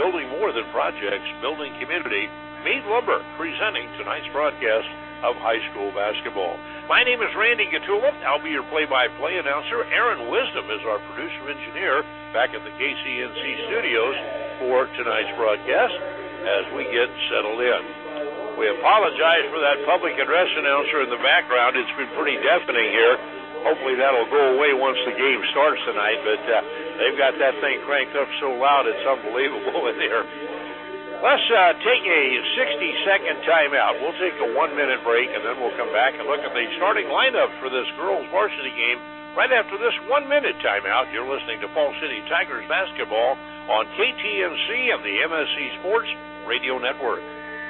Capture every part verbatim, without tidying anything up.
building more than projects, building community. Meade Lumber, presenting tonight's broadcast of high school basketball. My name is Randy Gatula. I'll be your play-by-play announcer. Aaron Wisdom is our producer-engineer back at the K C N C studios for tonight's broadcast as we get settled in. We apologize for that public address announcer in the background. It's been pretty deafening here. Hopefully that'll go away once the game starts tonight, but uh, they've got that thing cranked up so loud it's unbelievable in here. Let's uh, take a sixty-second timeout. We'll take a one-minute break, and then we'll come back and look at the starting lineup for this girls' varsity game right after this one-minute timeout. You're listening to Fall City Tigers basketball on K T N C and the M S C Sports Radio Network.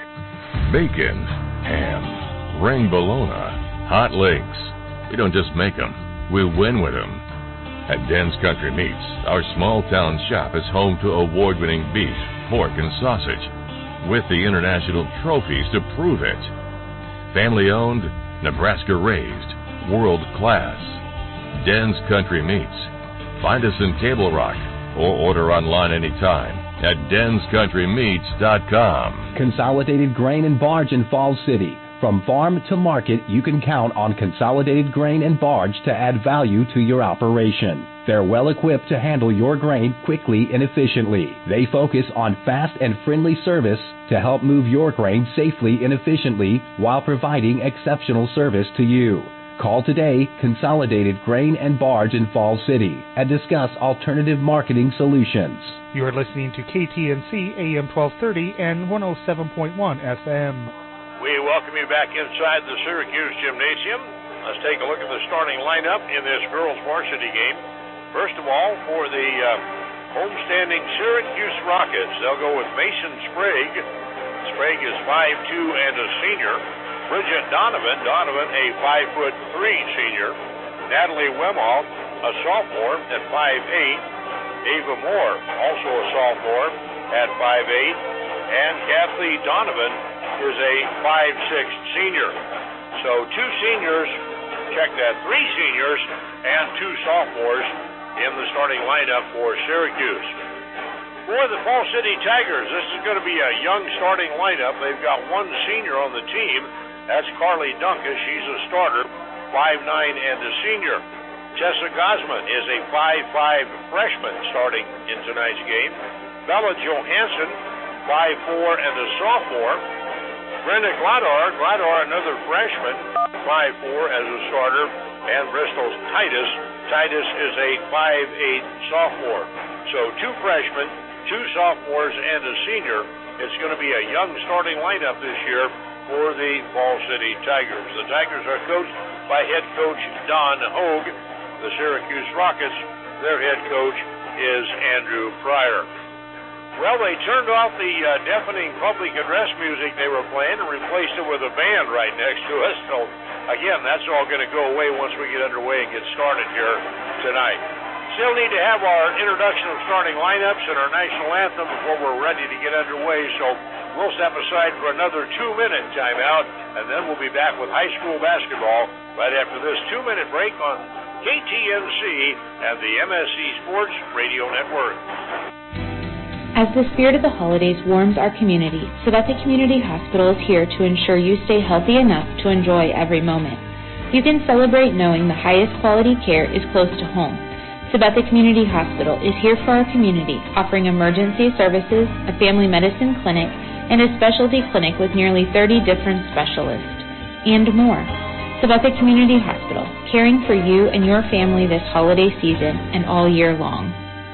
Bacon, ham, ring bologna, hot links. We don't just make them, we win with them. At Den's Country Meats, our small-town shop is home to award-winning beef, pork, and sausage, with the international trophies to prove it. Family-owned, Nebraska-raised, world-class. Den's Country Meats. Find us in Table Rock or order online anytime at dens country meats dot com. Consolidated Grain and Barge in Falls City. From farm to market, you can count on Consolidated Grain and Barge to add value to your operation. They're well equipped to handle your grain quickly and efficiently. They focus on fast and friendly service to help move your grain safely and efficiently while providing exceptional service to you. Call today, Consolidated Grain and Barge in Falls City, and discuss alternative marketing solutions. You are listening to K T N C A M twelve thirty and one oh seven point one F M. We welcome you back inside the Syracuse Gymnasium. Let's take a look at the starting lineup in this girls' varsity game. First of all, for the uh, homestanding Syracuse Rockets, they'll go with Mason Sprague. Sprague is five two and a senior. Bridget Donovan, Donovan a five foot three senior. Natalie Wemhoff, a sophomore at five eight. Ava Moore, also a sophomore at five eight. And Kathleen Donovan is a five six senior. So two seniors, check that, three seniors and two sophomores in the starting lineup for Syracuse. For the Fall City Tigers, this is going to be a young starting lineup. They've got one senior on the team. That's Carly Duncan. She's a starter, five nine and a senior. Tessa Gosman is a five five freshman starting in tonight's game. Bella Johansson, five four and a sophomore. Brenda Gladar, Gladar another freshman, five four as a starter. And Bristol's Titus, Titus is a five eight sophomore. So two freshmen, two sophomores, and a senior. It's going to be a young starting lineup this year for the Fall City Tigers. The Tigers are coached by head coach Don Hogue. The Syracuse Rockets, their head coach is Andrew Pryor. Well, they turned off the uh, deafening public address music they were playing and replaced it with a band right next to us. So, again, that's all going to go away once we get underway and get started here tonight. Still need to have our introduction of starting lineups and our national anthem before we're ready to get underway. So we'll step aside for another two-minute timeout, and then we'll be back with high school basketball right after this two-minute break on K T N C and the M S C Sports Radio Network. As the spirit of the holidays warms our community, Sabetha Community Hospital is here to ensure you stay healthy enough to enjoy every moment. You can celebrate knowing the highest quality care is close to home. Sabetha Community Hospital is here for our community, offering emergency services, a family medicine clinic, and a specialty clinic with nearly thirty different specialists, and more. Sabetha Community Hospital, caring for you and your family this holiday season and all year long.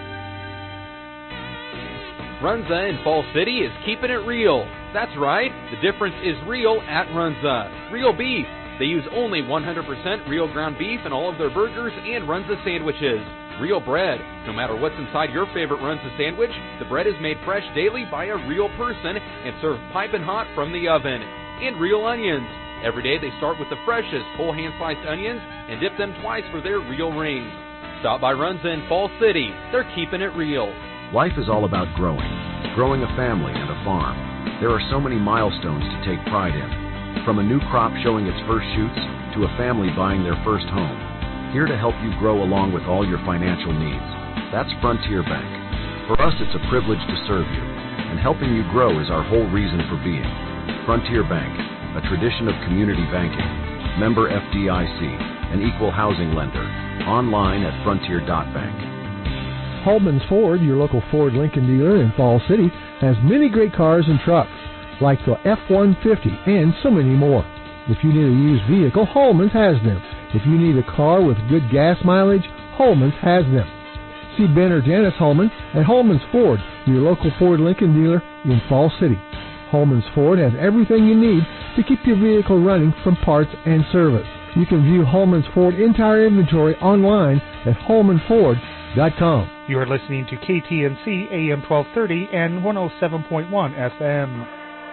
Runza in Fall City is keeping it real. That's right, the difference is real at Runza. Real beef. They use only one hundred percent real ground beef in all of their burgers and Runza sandwiches. Real bread. No matter what's inside your favorite Runza sandwich, the bread is made fresh daily by a real person and served piping hot from the oven. And real onions. Every day they start with the freshest whole hand-sliced onions and dip them twice for their real rings. Stop by Runza in Fall City. They're keeping it real. Life is all about growing. Growing a family and a farm. There are so many milestones to take pride in. From a new crop showing its first shoots to a family buying their first home. Here to help you grow along with all your financial needs. That's Frontier Bank. For us, it's a privilege to serve you. and helping you grow is our whole reason for being. Frontier Bank, a tradition of community banking. Member F D I C, an equal housing lender. Online at frontier dot bank. Holman's Ford, your local Ford Lincoln dealer in Falls City, has many great cars and trucks, like the F one fifty and so many more. If you need a used vehicle, Holman's has them. If you need a car with good gas mileage, Holman's has them. See Ben or Janice Holman at Holman's Ford, your local Ford Lincoln dealer in Falls City. Holman's Ford has everything you need to keep your vehicle running from parts and service. You can view Holman's Ford entire inventory online at holman ford dot com. You are listening to K T N C A M twelve thirty and one oh seven point one F M.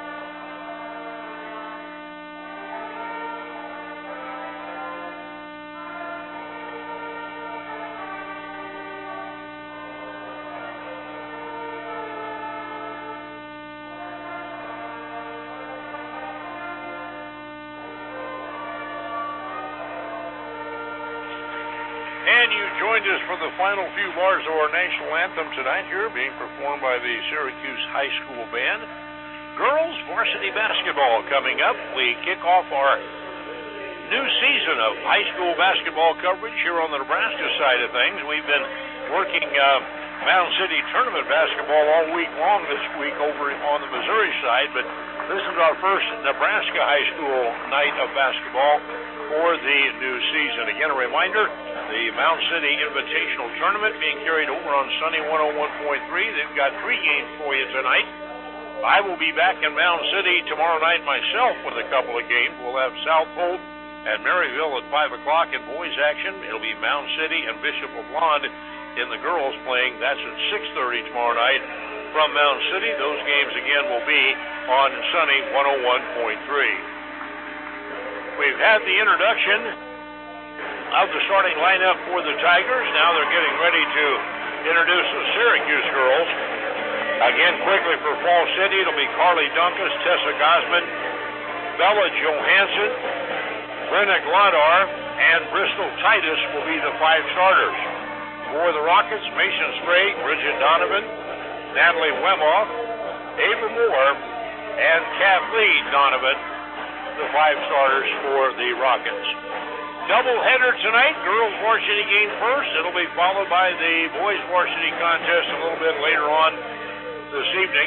For the final few bars of our national anthem tonight here, being performed by the Syracuse High School Band. Girls varsity basketball coming up. We kick off our new season of high school basketball coverage here on the Nebraska side of things. We've been working uh, Mound City tournament basketball all week long this week over on the Missouri side, but this is our first Nebraska high school night of basketball for the new season. Again, a reminder, the Mound City Invitational Tournament being carried over on Sunny one oh one point three. They've got three games for you tonight. I will be back in Mound City tomorrow night myself with a couple of games. We'll have South Polk and Maryville at five o'clock in boys action. It'll be Mound City and Bishop LaPlace in the girls playing. That's at six thirty tomorrow night from Mound City. Those games again will be on Sunny one oh one point three. We've had the introduction of the starting lineup for the Tigers. Now they're getting ready to introduce the Syracuse girls. Again, quickly for Falls City, it'll be Carly Dunkas, Tessa Gosman, Bella Johansson, Brenna Glodar, and Bristol Titus will be the five starters. For the Rockets, Mason Sprague, Bridget Donovan, Natalie Wemoff, Ava Moore, and Kathleen Donovan, the five starters for the Rockets. Doubleheader tonight, girls varsity game first. It'll be followed by the boys varsity contest a little bit later on this evening.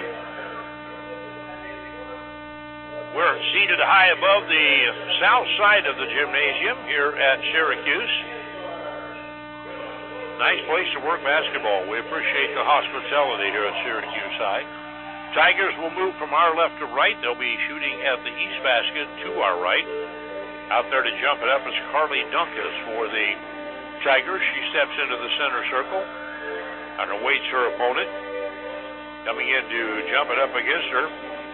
We're seated high above the south side of the gymnasium here at Syracuse. Nice place to work basketball. We appreciate the hospitality here at Syracuse High. Tigers will move from our left to right. They'll be shooting at the east basket to our right. Out there to jump it up is Carly Dunkas for the Tigers. She steps into the center circle and awaits her opponent. Coming in to jump it up against her.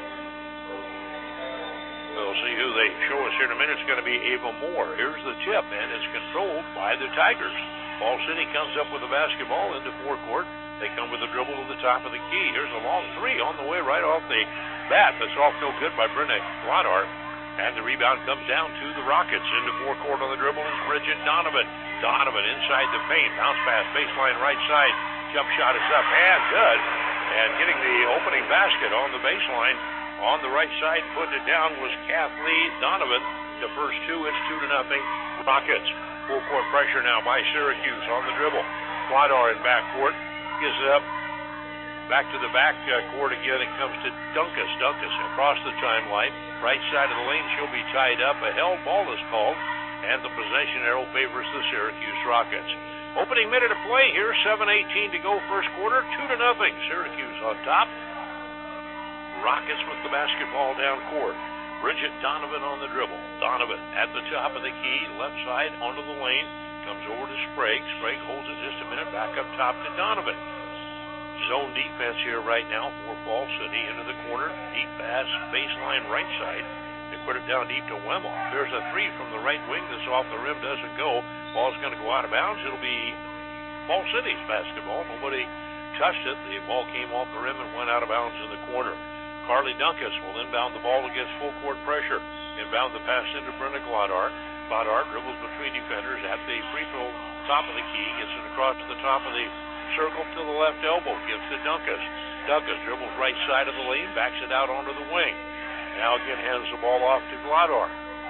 We'll see who they show us here in a minute. It's going to be Ava Moore. Here's the tip, and it's controlled by the Tigers. Falls City comes up with the basketball into forecourt. They come with a dribble to the top of the key. Here's a long three on the way right off the bat. That's off no good by Brenna Glodar. And the rebound comes down to the Rockets. Into forecourt on the dribble is Bridget Donovan. Donovan inside the paint. Bounce pass, baseline right side. Jump shot is up and good. And getting the opening basket on the baseline on the right side, putting it down was Kathleen Donovan. The first two, it's two to nothing. Rockets. Full court pressure now by Syracuse on the dribble. Glodar in backcourt. Gives it up. Back to the back uh, court again. It comes to Dunkas. Dunkas across the timeline. Right side of the lane. She'll be tied up. A held ball is called. And the possession arrow favors the Syracuse Rockets. Opening minute of play here. seven eighteen to go first quarter. two to nothing. Syracuse on top. Rockets with the basketball down court. Bridget Donovan on the dribble. Donovan at the top of the key. Left side onto the lane. Comes over to Sprague. Sprague holds it just a minute. Back up top to Donovan. Zone defense here right now for Falls City into the corner. Deep pass, baseline right side. They put it down deep to Wemoff. There's a three from the right wing that's off the rim, doesn't go. Ball's going to go out of bounds. It'll be Falls City's basketball. Nobody touched it. The ball came off the rim and went out of bounds in the corner. Carly Dunkas will inbound the ball against full court pressure. Inbound the pass into Brenna Glodar. Glodar dribbles between defenders at the free throw top of the key. Gets it across to the top of the circle to the left elbow. Gives to Dunkas. Douglas dribbles right side of the lane, backs it out onto the wing. Now again hands the ball off to Gladar.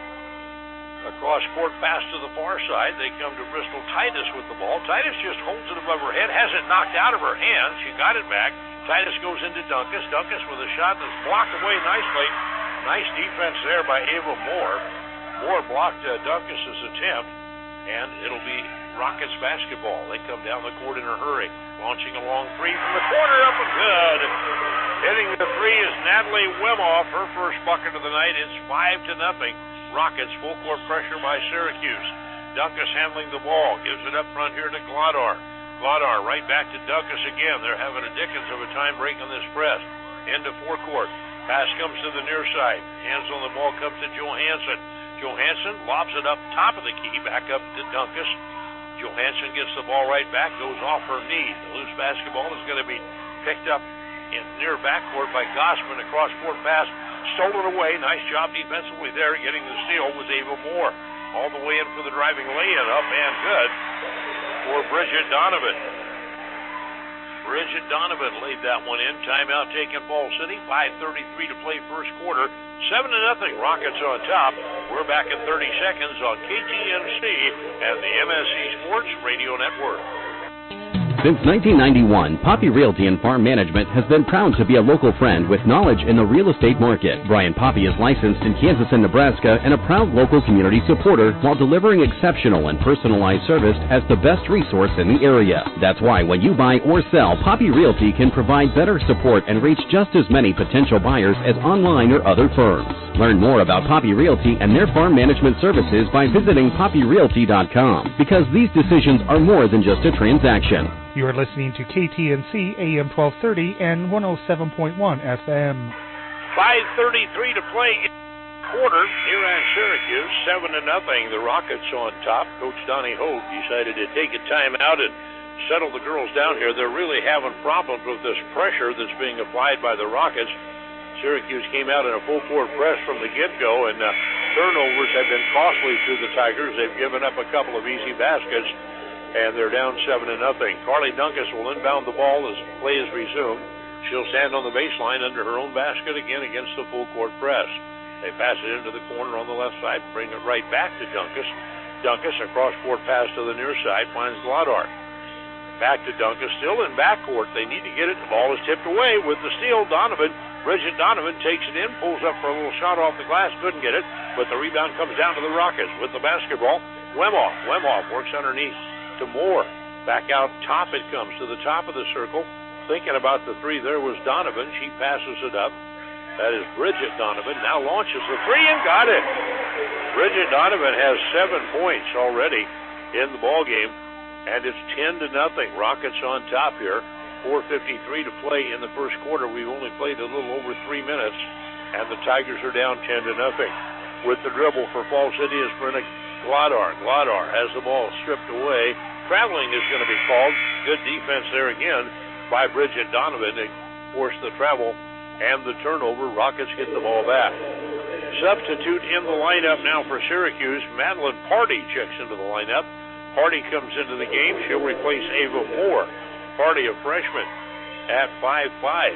Across court pass to the far side. They come to Bristol Titus with the ball. Titus just holds it above her head, has it knocked out of her hands. She got it back. Titus goes into Dunkus. Dunkus with a shot that's blocked away nicely. Nice defense there by Ava Moore. Moore blocked uh, Dunkus's attempt, and it'll be Rockets basketball. They come down the court in a hurry. Launching a long three from the corner, up and good. Hitting the three is Natalie Wimoff. Her first bucket of the night. It's five to nothing. Rockets full court pressure by Syracuse. Dunkus handling the ball. Gives it up front here to Gladar. Gladar right back to Dunkus again. They're having a dickens of a time breaking this press. Into forecourt. Pass comes to the near side. Hands on the ball comes to Johansson. Johansson lobs it up top of the key. Back up to Dunkus. Johansson gets the ball right back. Goes off her knee. The loose basketball is going to be picked up in near backcourt by Gossman. Across court pass. Stolen away. Nice job defensively there. Getting the steal was Ava Moore. All the way in for the driving lay-in. Up and good for Bridget Donovan. Bridget Donovan laid that one in. Timeout taken Fall City. five thirty-three to play first quarter. seven to nothing. Rockets on top. We're back in thirty seconds on K T N C and the M S C Sports Radio Network. Since nineteen ninety-one, Poppy Realty and Farm Management has been proud to be a local friend with knowledge in the real estate market. Brian Poppy is licensed in Kansas and Nebraska and a proud local community supporter while delivering exceptional and personalized service as the best resource in the area. That's why when you buy or sell, Poppy Realty can provide better support and reach just as many potential buyers as online or other firms. Learn more about Poppy Realty and their farm management services by visiting poppy realty dot com, because these decisions are more than just a transaction. You are listening to K T N C A M twelve thirty and one oh seven point one F M. five thirty-three to play in quarter here at Syracuse. seven to nothing. The Rockets on top. Coach Donnie Hogue decided to take a timeout and settle the girls down here. They're really having problems with this pressure that's being applied by the Rockets. Syracuse came out in a full court press from the get-go, and uh, turnovers have been costly to the Tigers. They've given up a couple of easy baskets, and they're down seven to nothing. Carly Dunkus will inbound the ball as play is resumed. She'll stand on the baseline under her own basket again against the full court press. They pass it into the corner on the left side, bring it right back to Dunkus. Dunkus, across court pass to the near side, finds Gladar. Back to Dunkus, still in backcourt. They need to get it. The ball is tipped away with the steal. Donovan, Bridget Donovan takes it in, pulls up for a little shot off the glass, couldn't get it, but the rebound comes down to the Rockets with the basketball. Wimoff, Wimoff works underneath to Moore. Back out top it comes to the top of the circle. Thinking about the three there was Donovan. She passes it up. That is Bridget Donovan. Now launches the three and got it. Bridget Donovan has seven points already in the ball game, and it's ten to nothing. Rockets on top here. four fifty-three to play in the first quarter. We've only played a little over three minutes, and the Tigers are down ten to nothing. With the dribble for Fall City is Brenna Gladar. Gladar has the ball stripped away. Traveling is going to be called. Good defense there again by Bridget Donovan to force the travel and the turnover. Rockets get the ball back. Substitute in the lineup now for Syracuse. Madeline Party checks into the lineup. Party comes into the game. She'll replace Ava Moore. Party, a freshman, at five five.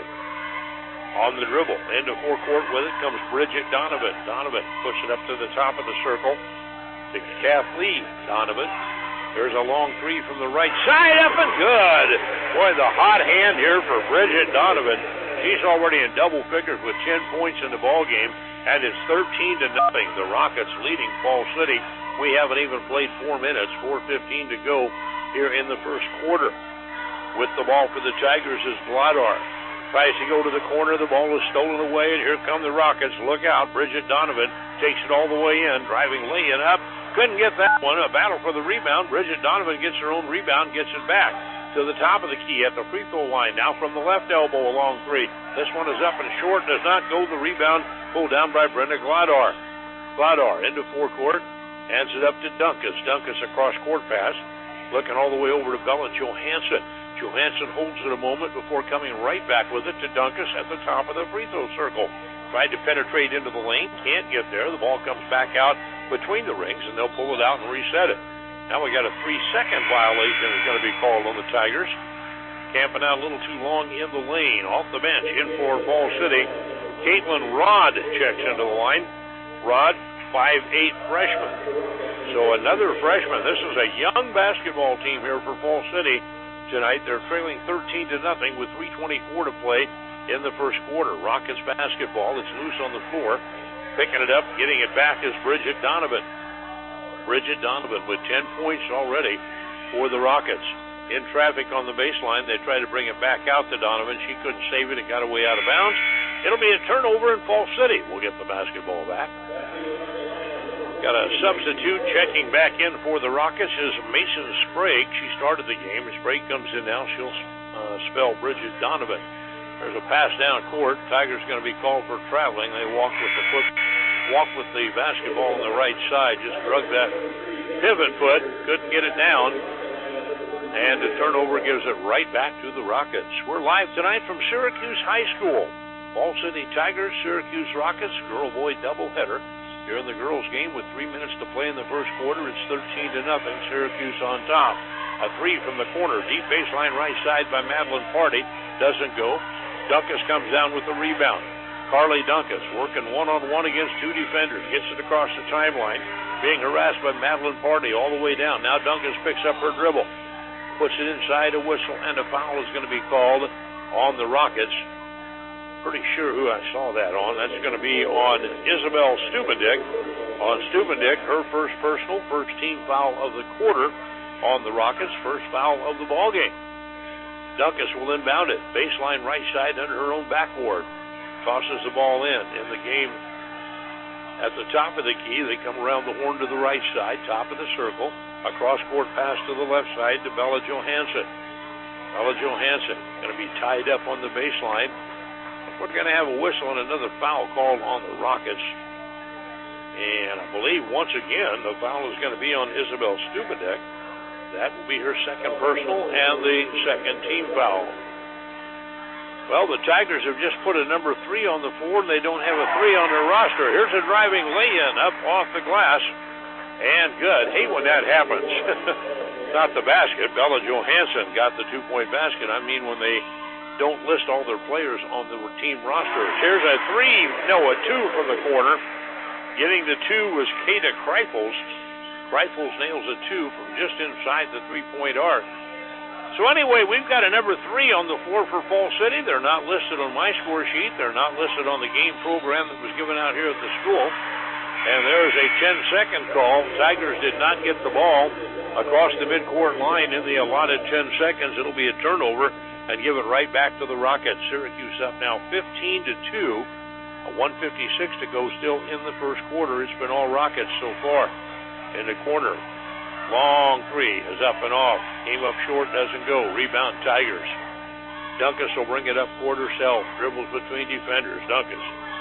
On the dribble, into forecourt with it comes Bridget Donovan. Donovan puts it up to the top of the circle to Kathleen Donovan. There's a long three from the right side, up and good. Boy, the hot hand here for Bridget Donovan. She's already in double figures with ten points in the ball game, and it's thirteen to nothing. The Rockets leading Fall City. We haven't even played four minutes, four fifteen to go here in the first quarter. With the ball for the Tigers is Gladar. Tries to go to the corner. The ball is stolen away, and here come the Rockets. Look out. Bridget Donovan takes it all the way in, driving lay-in up. Couldn't get that one. A battle for the rebound. Bridget Donovan gets her own rebound, gets it back to the top of the key at the free throw line. Now from the left elbow, a long three. This one is up and short. Does not go. The rebound pulled down by Brenda Gladar. Gladar into forecourt. Hands it up to Dunkus. Dunkus across court pass. Looking all the way over to Bella Johansson. Johansson holds it a moment before coming right back with it to Dunkus at the top of the free throw circle. Tried to penetrate into the lane. Can't get there. The ball comes back out between the rings, and they'll pull it out and reset it. Now we got a three-second violation that's going to be called on the Tigers. camping out a little too long in the lane. Off the bench, in for Fall City, Caitlin Rod checks into the line. Rod, five eight freshman. So another freshman. This is a young basketball team here for Fall City tonight. They're trailing thirteen to nothing with three twenty-four to play in the first quarter. Rockets basketball. It's loose on the floor. Picking it up, getting it back is Bridget Donovan. Bridget Donovan with ten points already for the Rockets. In traffic on the baseline, they try to bring it back out to Donovan. She couldn't save it. It got away out of bounds. It'll be a turnover, and Fall City will get the basketball back. Got a substitute checking back in for the Rockets is Mason Sprague. She started the game. Sprague comes in now. She'll uh, spell Bridget Donovan. There's a pass down court. Tigers going to be called for traveling. They walk with the foot, walk with the basketball on the right side. Just drug that pivot foot. Couldn't get it down. And the turnover gives it right back to the Rockets. We're live tonight from Syracuse High School. Fall City Tigers, Syracuse Rockets, girl-boy doubleheader. Here in the girls' game with three minutes to play in the first quarter. It's thirteen to nothing. Syracuse on top. A three from the corner. Deep baseline right side by Madeline Party. Doesn't go. Dunkus comes down with the rebound. Carly Dunkus working one-on-one against two defenders. Gets it across the timeline. Being harassed by Madeline Party all the way down. Now Dunkus picks up her dribble. Puts it inside. A whistle and a foul is going to be called on the Rockets. Pretty sure who I saw that on. That's going to be on Isabel Stubendick. On Stubendick, her first personal, first team foul of the quarter on the Rockets. First foul of the ball game. Dunkus will inbound it. Baseline right side under her own backboard. Tosses the ball in. In the game at the top of the key, they come around the horn to the right side, top of the circle. A cross-court pass to the left side to Bella Johansson. Bella Johansson going to be tied up on the baseline. We're going to have a whistle and another foul called on the Rockets. And I believe once again the foul is going to be on Isabel Stubendick. That will be her second personal and the second team foul. Well, the Tigers have just put a number three on the floor, and they don't have a three on their roster. Here's a driving lay-in up off the glass. And good. Hate when that happens. Not the basket. Bella Johansson got the two-point basket. I mean when they don't list all their players on the team roster. Here's a three, no, a two from the corner. Getting the two was Kata Kreifels. Kreifels nails a two from just inside the three-point arc. So anyway, we've got a number three on the floor for Fall City. They're not listed on my score sheet. They're not listed on the game program that was given out here at the school. And there's a ten-second call. Tigers did not get the ball across the midcourt line in the allotted ten seconds. It'll be a turnover and give it right back to the Rockets. Syracuse up now fifteen to two. A one fifty-six to go still in the first quarter. It's been all Rockets so far. In the corner, long three is up and off. Came up short, doesn't go. Rebound Tigers. Dunkus will bring it up court herself. Dribbles between defenders. Dunkus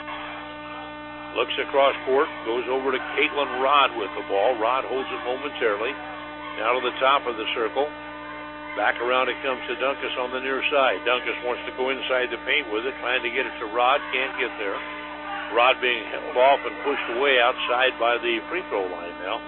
looks across court, goes over to Caitlin Rod with the ball. Rod holds it momentarily. Now to the top of the circle. Back around it comes to Dunkus on the near side. Dunkus wants to go inside the paint with it, trying to get it to Rod. Can't get there. Rod being held off and pushed away outside by the free throw line now.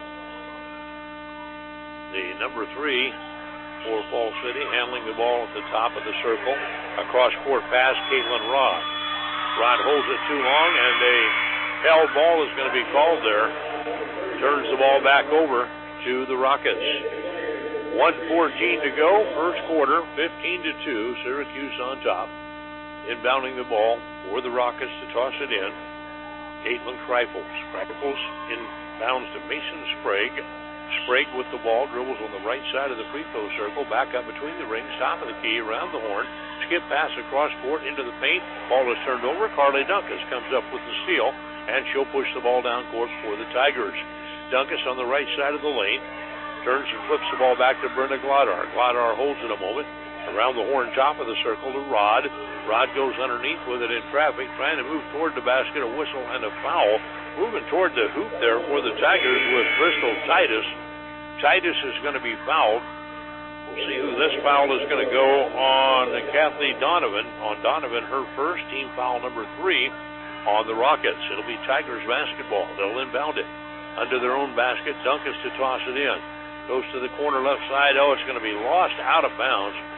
The number three for Fall City handling the ball at the top of the circle. A cross-court pass, Caitlin Rod. Rod holds it too long, and a held ball is going to be called there. Turns the ball back over to the Rockets. one fourteen to go, first quarter, fifteen to two, Syracuse on top. Inbounding the ball for the Rockets to toss it in. Caitlin Kreifels. Kreifels inbounds to Mason Sprague. Sprague with the ball, dribbles on the right side of the free throw circle, back up between the rings, top of the key, around the horn. Skip pass across court into the paint. Ball is turned over. Carly Dunkus comes up with the steal, and she'll push the ball down court for the Tigers. Dunkus on the right side of the lane. Turns and flips the ball back to Brenda Glodar. Glodar holds it a moment. Around the horn, top of the circle to Rod. Rod goes underneath with it in traffic, trying to move toward the basket. A whistle and a foul. Moving toward the hoop there for the Tigers with Bristol Titus. Titus is going to be fouled. We'll see who this foul is going to go on Kathleen Donovan. On Donovan, her first, team foul number three on the Rockets. It'll be Tigers basketball. They'll inbound it under their own basket. Dunkus to toss it in. Goes to the corner left side. Oh, it's going to be lost out of bounds.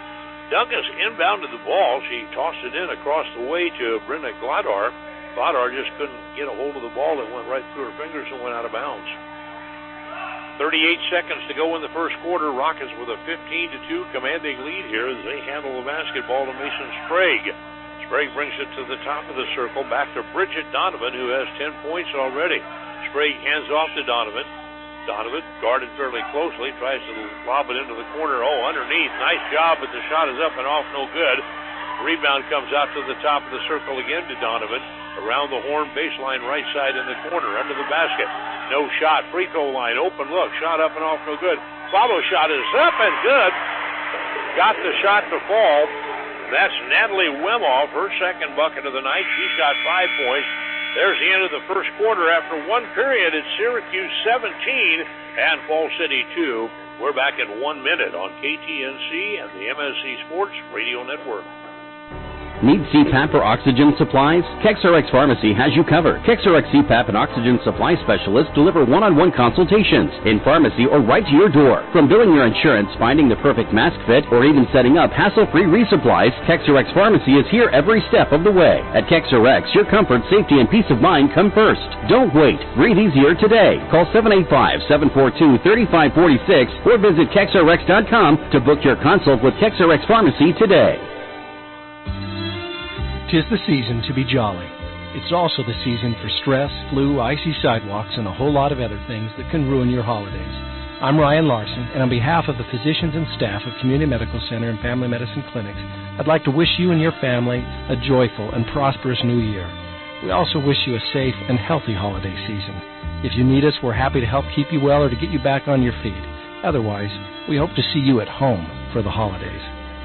Douglas inbounded the ball. She tossed it in across the way to Brenda Gladar. Gladar just couldn't get a hold of the ball. It went right through her fingers and went out of bounds. thirty-eight seconds to go in the first quarter. Rockets with a fifteen to two commanding lead here as they handle the basketball to Mason Sprague. Sprague brings it to the top of the circle, back to Bridget Donovan, who has ten points already. Sprague hands off to Donovan. Donovan, guarded fairly closely, tries to lob it into the corner. Oh, underneath. Nice job, but the shot is up and off, no good. Rebound comes out to the top of the circle again to Donovan. Around the horn, baseline right side in the corner, under the basket. No shot. Free throw line, open look. Shot up and off, no good. Follow shot is up and good. Got the shot to fall. That's Natalie Wemoff, her second bucket of the night. She's got five points. There's the end of the first quarter. After one period, it's Syracuse seventeen and Fall City two. We're back in one minute on K T N C and the M S C Sports Radio Network. Need C PAP or oxygen supplies? KexRx Pharmacy has you covered. KexRx C PAP and oxygen supply specialists deliver one-on-one consultations in pharmacy or right to your door. From billing your insurance, finding the perfect mask fit, or even setting up hassle-free resupplies, KexRx Pharmacy is here every step of the way. At KexRx, your comfort, safety, and peace of mind come first. Don't wait. Breathe easier today. Call seven eight five, seven four two, three five four six or visit Kex R X dot com to book your consult with KexRx Pharmacy today. 'Tis the season to be jolly. It's also the season for stress, flu, icy sidewalks, and a whole lot of other things that can ruin your holidays. I'm Ryan Larson, and on behalf of the physicians and staff of Community Medical Center and Family Medicine Clinics, I'd like to wish you and your family a joyful and prosperous new year. We also wish you a safe and healthy holiday season. If you need us, we're happy to help keep you well or to get you back on your feet. Otherwise, we hope to see you at home for the holidays.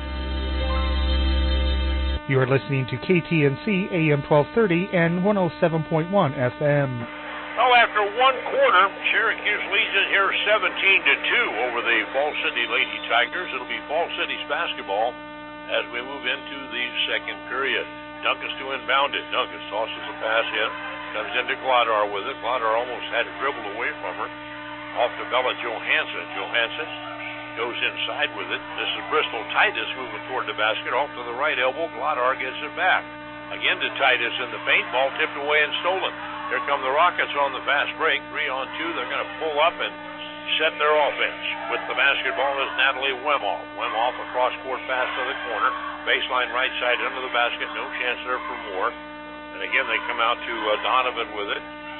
You are listening to K T N C A M twelve thirty and one oh seven point one F M. Well, after one quarter, Syracuse leads it here seventeen to two over the Fall City Lady Tigers. It'll be Fall City's basketball as we move into the second period. Duncan's to inbound it. Duncan tosses the pass in, comes into Gladar with it. Gladar almost had it dribbled away from her. Off to Bella Johansson. Johansson goes inside with it. This is Bristol Titus moving toward the basket. Off to the right elbow. Gladar gets it back. Again to Titus in the paint. Ball tipped away and stolen. Here come the Rockets on the fast break. Three on two. They're going to pull up and set their offense. With the basketball is Natalie Wemoff. Wemoff across court pass to the corner. Baseline right side under the basket. No chance there for more. And again they come out to uh, Donovan with it.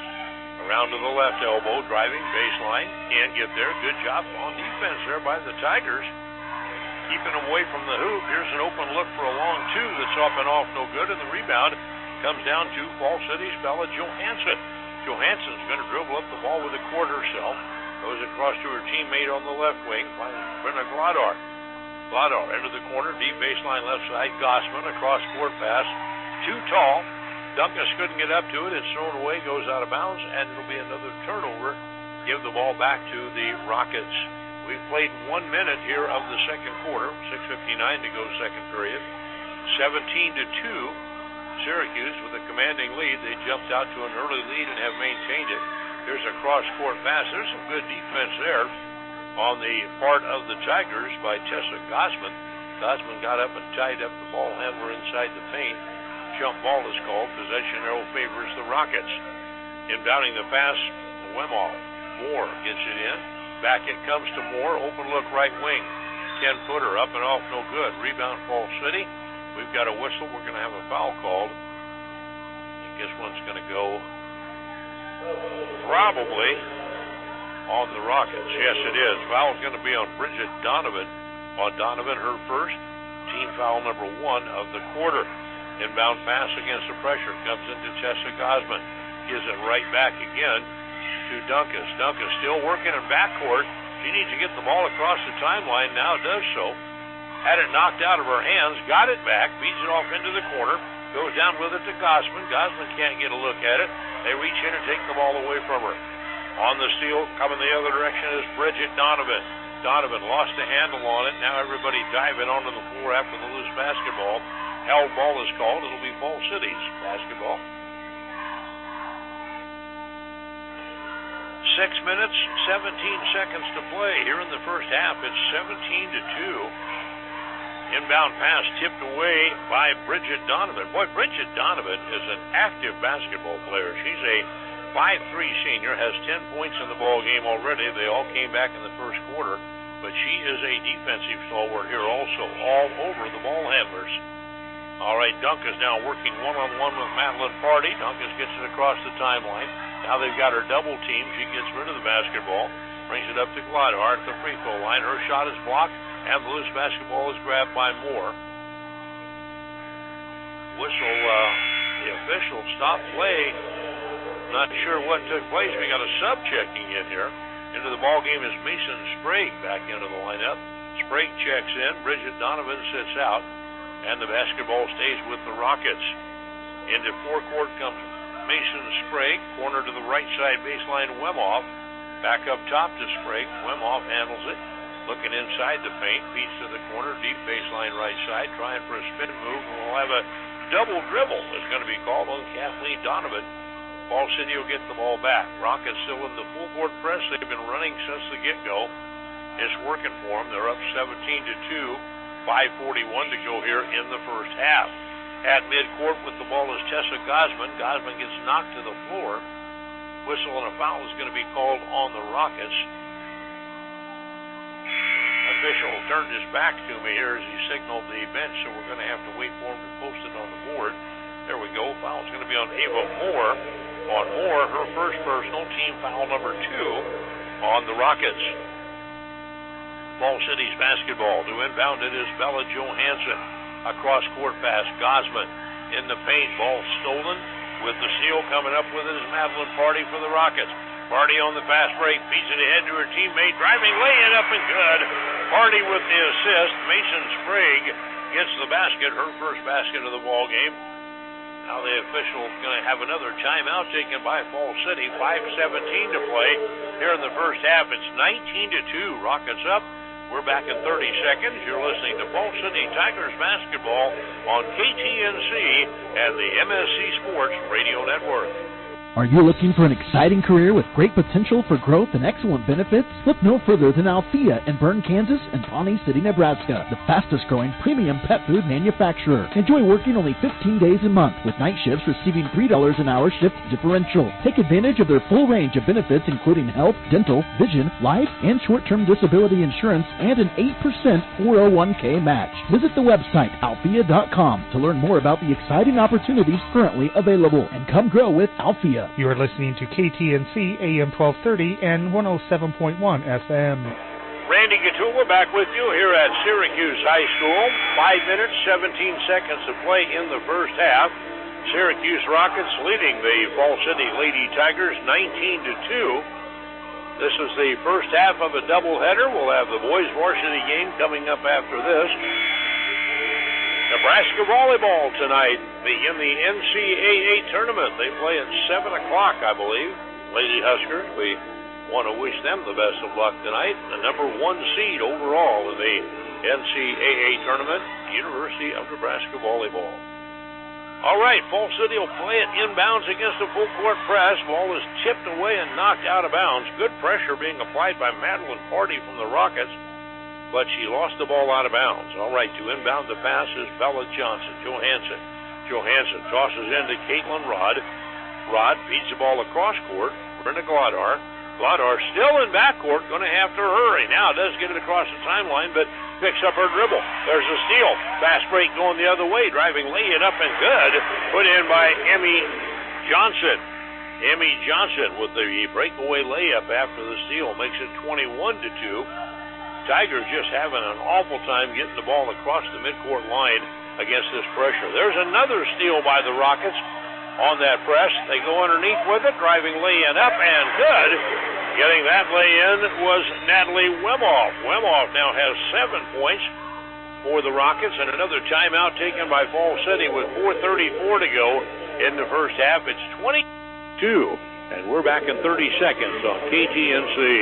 Around to the left elbow, driving baseline, can't get there. Good job on defense there by the Tigers. Keeping them away from the hoop. Here's an open look for a long two that's up and off, no good. And the rebound comes down to Fall City's Bella Johansson. Johansson's going to dribble up the ball with a quarter herself. Goes across to her teammate on the left wing, finds Brenna Gladar. Gladar into the corner, deep baseline left side. Gossman across court pass. Too tall. Duncan couldn't get up to it. It's thrown away, goes out of bounds, and it'll be another turnover. Give the ball back to the Rockets. We've played one minute here of the second quarter. six fifty-nine to go second period. seventeen to two. Syracuse with a commanding lead. They jumped out to an early lead and have maintained it. Here's a cross-court pass. There's some good defense there on the part of the Tigers by Tessa Gossman. Gossman got up and tied up the ball handler inside the paint. Jump ball is called. Possession arrow favors the Rockets. Inbounding the pass, Wemoff. Moore gets it in. Back it comes to Moore. Open look right wing. ten-footer up and off, no good. Rebound Fall City. We've got a whistle. We're going to have a foul called. I guess one's going to go probably on the Rockets. Yes, it is. Foul's going to be on Bridget Donovan. On Donovan, her first. Team foul number one of the quarter. Inbound pass against the pressure. Comes into Tessa Gossman. Gives it right back again to Duncan. Duncan still working in backcourt. She needs to get the ball across the timeline. Now does so. Had it knocked out of her hands. Got it back. Beats it off into the corner. Goes down with it to Gossman. Gossman can't get a look at it. They reach in and take the ball away from her. On the steal, coming the other direction is Bridget Donovan. Donovan lost the handle on it. Now everybody diving onto the floor after the loose basketball. Held ball is called. It'll be Fall City's basketball. Six minutes, seventeen seconds to play here in the first half. It's seventeen to two. Inbound pass tipped away by Bridget Donovan. Boy, Bridget Donovan is an active basketball player. She's a five three senior, has ten points in the ball game already. They all came back in the first quarter, but she is a defensive stalwart here also, all over the ball handlers. All right, Dunkas now working one-on-one with Madeline Party. Dunkas gets it across the timeline. Now they've got her double team. She gets rid of the basketball, brings it up to Gladar at the free throw line. Her shot is blocked, and the loose basketball is grabbed by Moore. Whistle, uh, the official stopped play. Not sure what took place. We got a sub checking in here. Into the ball game is Mason Sprague back into the lineup. Sprague checks in. Bridget Donovan sits out, and the basketball stays with the Rockets. Into forecourt comes Mason Sprague. Corner to the right side baseline, Wemoff. Back up top to Sprague. Wemoff handles it. Looking inside the paint. Feeds to the corner. Deep baseline right side. Trying for a spin move. And we'll have a double dribble that's going to be called on Kathleen Donovan. Ball City will get the ball back. Rockets still in the full court press. They've been running since the get-go. It's working for them. They're up seventeen to two. five forty-one to go here in the first half. At midcourt with the ball is Tessa Gosman. Gosman gets knocked to the floor. Whistle and a foul is going to be called on the Rockets. Official turned his back to me here as he signaled the bench, so we're going to have to wait for him to post it on the board. There we go. Foul's going to be on Ava Moore. On Moore, her first personal, team foul number two on the Rockets. Ball City's basketball. To inbound it is Bella Johansson. Across court pass, Gosman in the paint. Ball stolen. With the steal coming up with it is Madeline Party for the Rockets. Party on the fast break. Feeds it ahead to her teammate. Driving, laying up and good. Party with the assist. Mason Sprague gets the basket. Her first basket of the ball game. Now the official is going to have another timeout taken by Falls City. five seventeen to play here in the first half. It's nineteen to two. Rockets up. We're back in thirty seconds. You're listening to Falls City Tigers basketball on K T N C and the M S C Sports Radio Network. Are you looking for an exciting career with great potential for growth and excellent benefits? Look no further than Althea in Bern, Kansas and Pawnee City, Nebraska, the fastest growing premium pet food manufacturer. Enjoy working only fifteen days a month with night shifts receiving three dollars an hour shift differential. Take advantage of their full range of benefits including health, dental, vision, life, and short-term disability insurance and an eight percent four oh one k match. Visit the website althea dot com to learn more about the exciting opportunities currently available and come grow with Althea. You are listening to K T N C A M twelve thirty and one oh seven point one F M. Randy Gatula back with you here at Syracuse High School. Five minutes, seventeen seconds to play in the first half. Syracuse Rockets leading the Falls City Lady Tigers nineteen to two. This is the first half of a doubleheader. We'll have the boys varsity game coming up after this. Nebraska volleyball tonight in the N C A A tournament. They play at seven o'clock, I believe. Lady Huskers, we want to wish them the best of luck tonight. The number one seed overall in the N C A A tournament, University of Nebraska volleyball. All right, Falls City will play it inbounds against a full court press. Ball is tipped away and knocked out of bounds. Good pressure being applied by Madeline Party from the Rockets, but she lost the ball out of bounds. All right, to inbound the pass is Bella Johnson. Johansson. Johansson tosses into Caitlin Rod. Rod feeds the ball across court. Brenda Gladar. Gladar still in backcourt, going to have to hurry. Now does get it across the timeline, but picks up her dribble. There's a steal. Fast break going the other way. Driving, lay it up and good. Put in by Emmy Johnson. Emmy Johnson with the breakaway layup after the steal makes it twenty-one to two. Tigers just having an awful time getting the ball across the midcourt line against this pressure. There's another steal by the Rockets on that press. They go underneath with it, driving lay-in up and good. Getting that lay-in was Natalie Wemoff. Wemoff now has seven points for the Rockets, and another timeout taken by Falls City with four thirty-four to go in the first half. It's twenty-two, and we're back in thirty seconds on K T N C.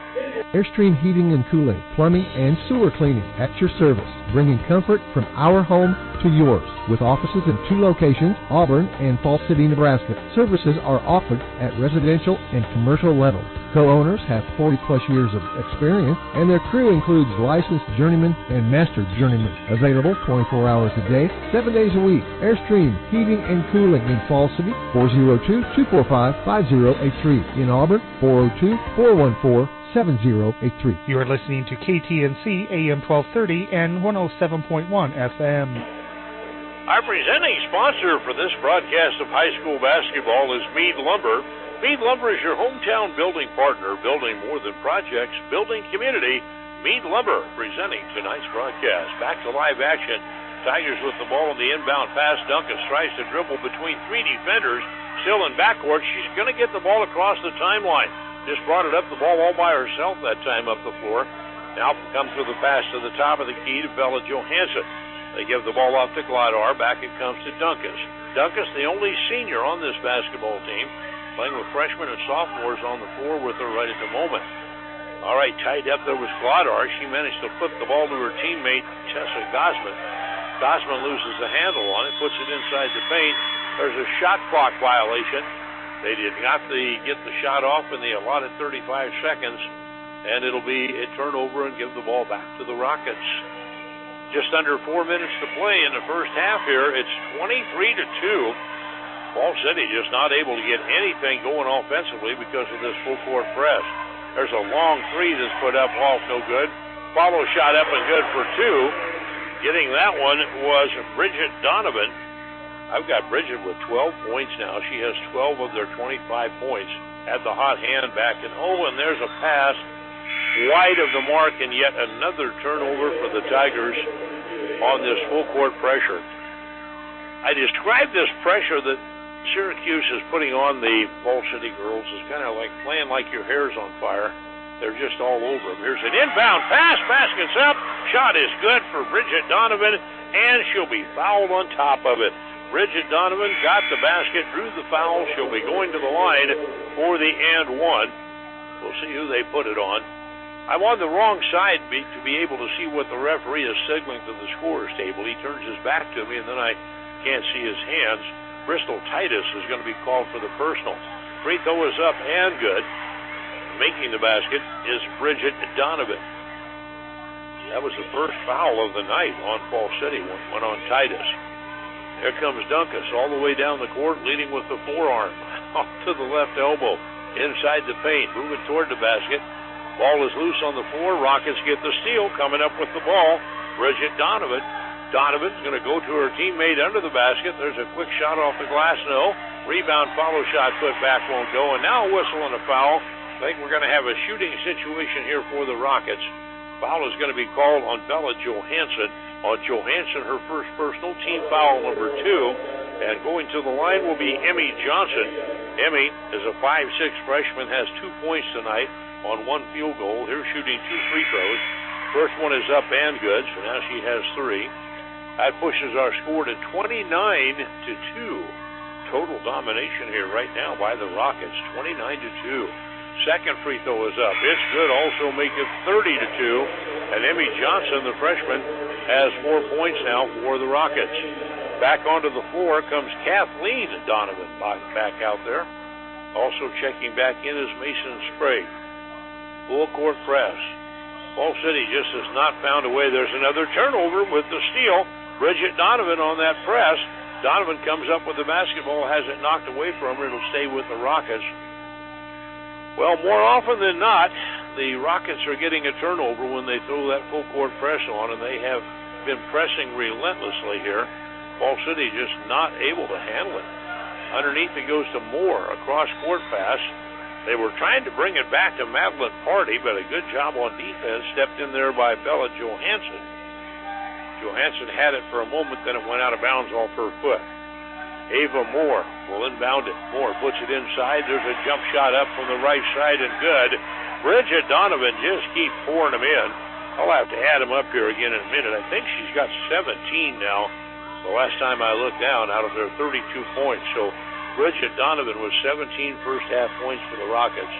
Airstream Heating and Cooling, Plumbing, and Sewer Cleaning at your service, bringing comfort from our home to yours. With offices in two locations, Auburn and Falls City, Nebraska. Services are offered at residential and commercial levels. Co-owners have forty plus years of experience, and their crew includes licensed journeymen and master journeymen. Available twenty-four hours a day, seven days a week. Airstream Heating and Cooling in Falls City, four oh two, two four five, five oh eight three. In Auburn, four oh two, four one four, seven oh eight three. You are listening to K T N C A M twelve thirty and one oh seven point one F M. Our presenting sponsor for this broadcast of high school basketball is Meade Lumber. Meade Lumber is your hometown building partner, building more than projects, building community. Meade Lumber presenting tonight's broadcast. Back to live action. Tigers with the ball in the inbound pass. Duncan tries to dribble between three defenders. Still in backcourt. She's going to get the ball across the timeline. Just brought it up the ball all by herself that time up the floor. Now comes with the pass to the top of the key to Bella Johansson. They give the ball off to Gladar. Back it comes to Duncan. Duncan, the only senior on this basketball team, playing with freshmen and sophomores on the floor with her right at the moment. All right, tied up there was Gladar. She managed to flip the ball to her teammate, Tessa Gosman. Gosman loses the handle on it, puts it inside the paint. There's a shot clock violation. They did not the, get the shot off in the allotted thirty-five seconds, and it'll be a turnover and give the ball back to the Rockets. Just under four minutes to play in the first half here. It's twenty-three to two. Falls City just not able to get anything going offensively because of this full court press. There's a long three that's put up off, no good. Follow shot up and good for two. Getting that one was Bridget Donovan. I've got Bridget with twelve points now. She has twelve of their twenty-five points. Had the hot hand back, and oh, and there's a pass wide of the mark, and yet another turnover for the Tigers on this full court pressure. I described this pressure that Syracuse is putting on the Falls City girls is kind of like playing like your hair's on fire. They're just all over them. Here's an inbound pass. Basket's up. Shot is good for Bridget Donovan, and she'll be fouled on top of it. Bridget Donovan got the basket, drew the foul. She'll be going to the line for the and one. We'll see who they put it on. I'm on the wrong side to be able to see what the referee is signaling to the scorer's table. He turns his back to me, and then I can't see his hands. Bristol Titus is going to be called for the personal. Free throw is up and good. Making the basket is Bridget Donovan. That was the first foul of the night on Falls City. Went on Titus. There comes Duncan all the way down the court, leading with the forearm. Off to the left elbow. Inside the paint. Moving toward the basket. Ball is loose on the floor. Rockets get the steal. Coming up with the ball, Bridget Donovan. Donovan's going to go to her teammate under the basket. There's a quick shot off the glass. No. Rebound, follow shot, put back, won't go. And now a whistle and a foul. I think we're going to have a shooting situation here for the Rockets. Foul is going to be called on Bella Johansson. On Johansson, her first personal, team foul number two. And going to the line will be Emmy Johnson. Emmy is a five six freshman, has two points tonight on one field goal. Here shooting two free throws. First one is up and good, so now she has three. That pushes our score to twenty-nine to two. Total domination here right now by the Rockets, twenty-nine to two. Second free throw is up. It's good, also make it thirty to two. And Emmy Johnson, the freshman, has four points now for the Rockets. Back onto the floor comes Kathleen Donovan back out there. Also checking back in is Mason Sprague. Full court press. Falls City just has not found a way. There's another turnover with the steal. Bridget Donovan on that press. Donovan comes up with the basketball, has it knocked away from her. It'll stay with the Rockets. Well, more often than not, the Rockets are getting a turnover when they throw that full court press on, and they have been pressing relentlessly here. Falls City just not able to handle it. Underneath it goes to Moore, a cross-court pass. They were trying to bring it back to Madeline Party, but a good job on defense stepped in there by Bella Johansson. Johansson had it for a moment, then it went out of bounds off her foot. Ava Moore will inbound it. Moore puts it inside. There's a jump shot up from the right side and good. Bridget Donovan just keep pouring them in. I'll have to add them up here again in a minute. I think she's got seventeen now. The last time I looked down, out of their thirty-two points. So Bridget Donovan was seventeen first half points for the Rockets.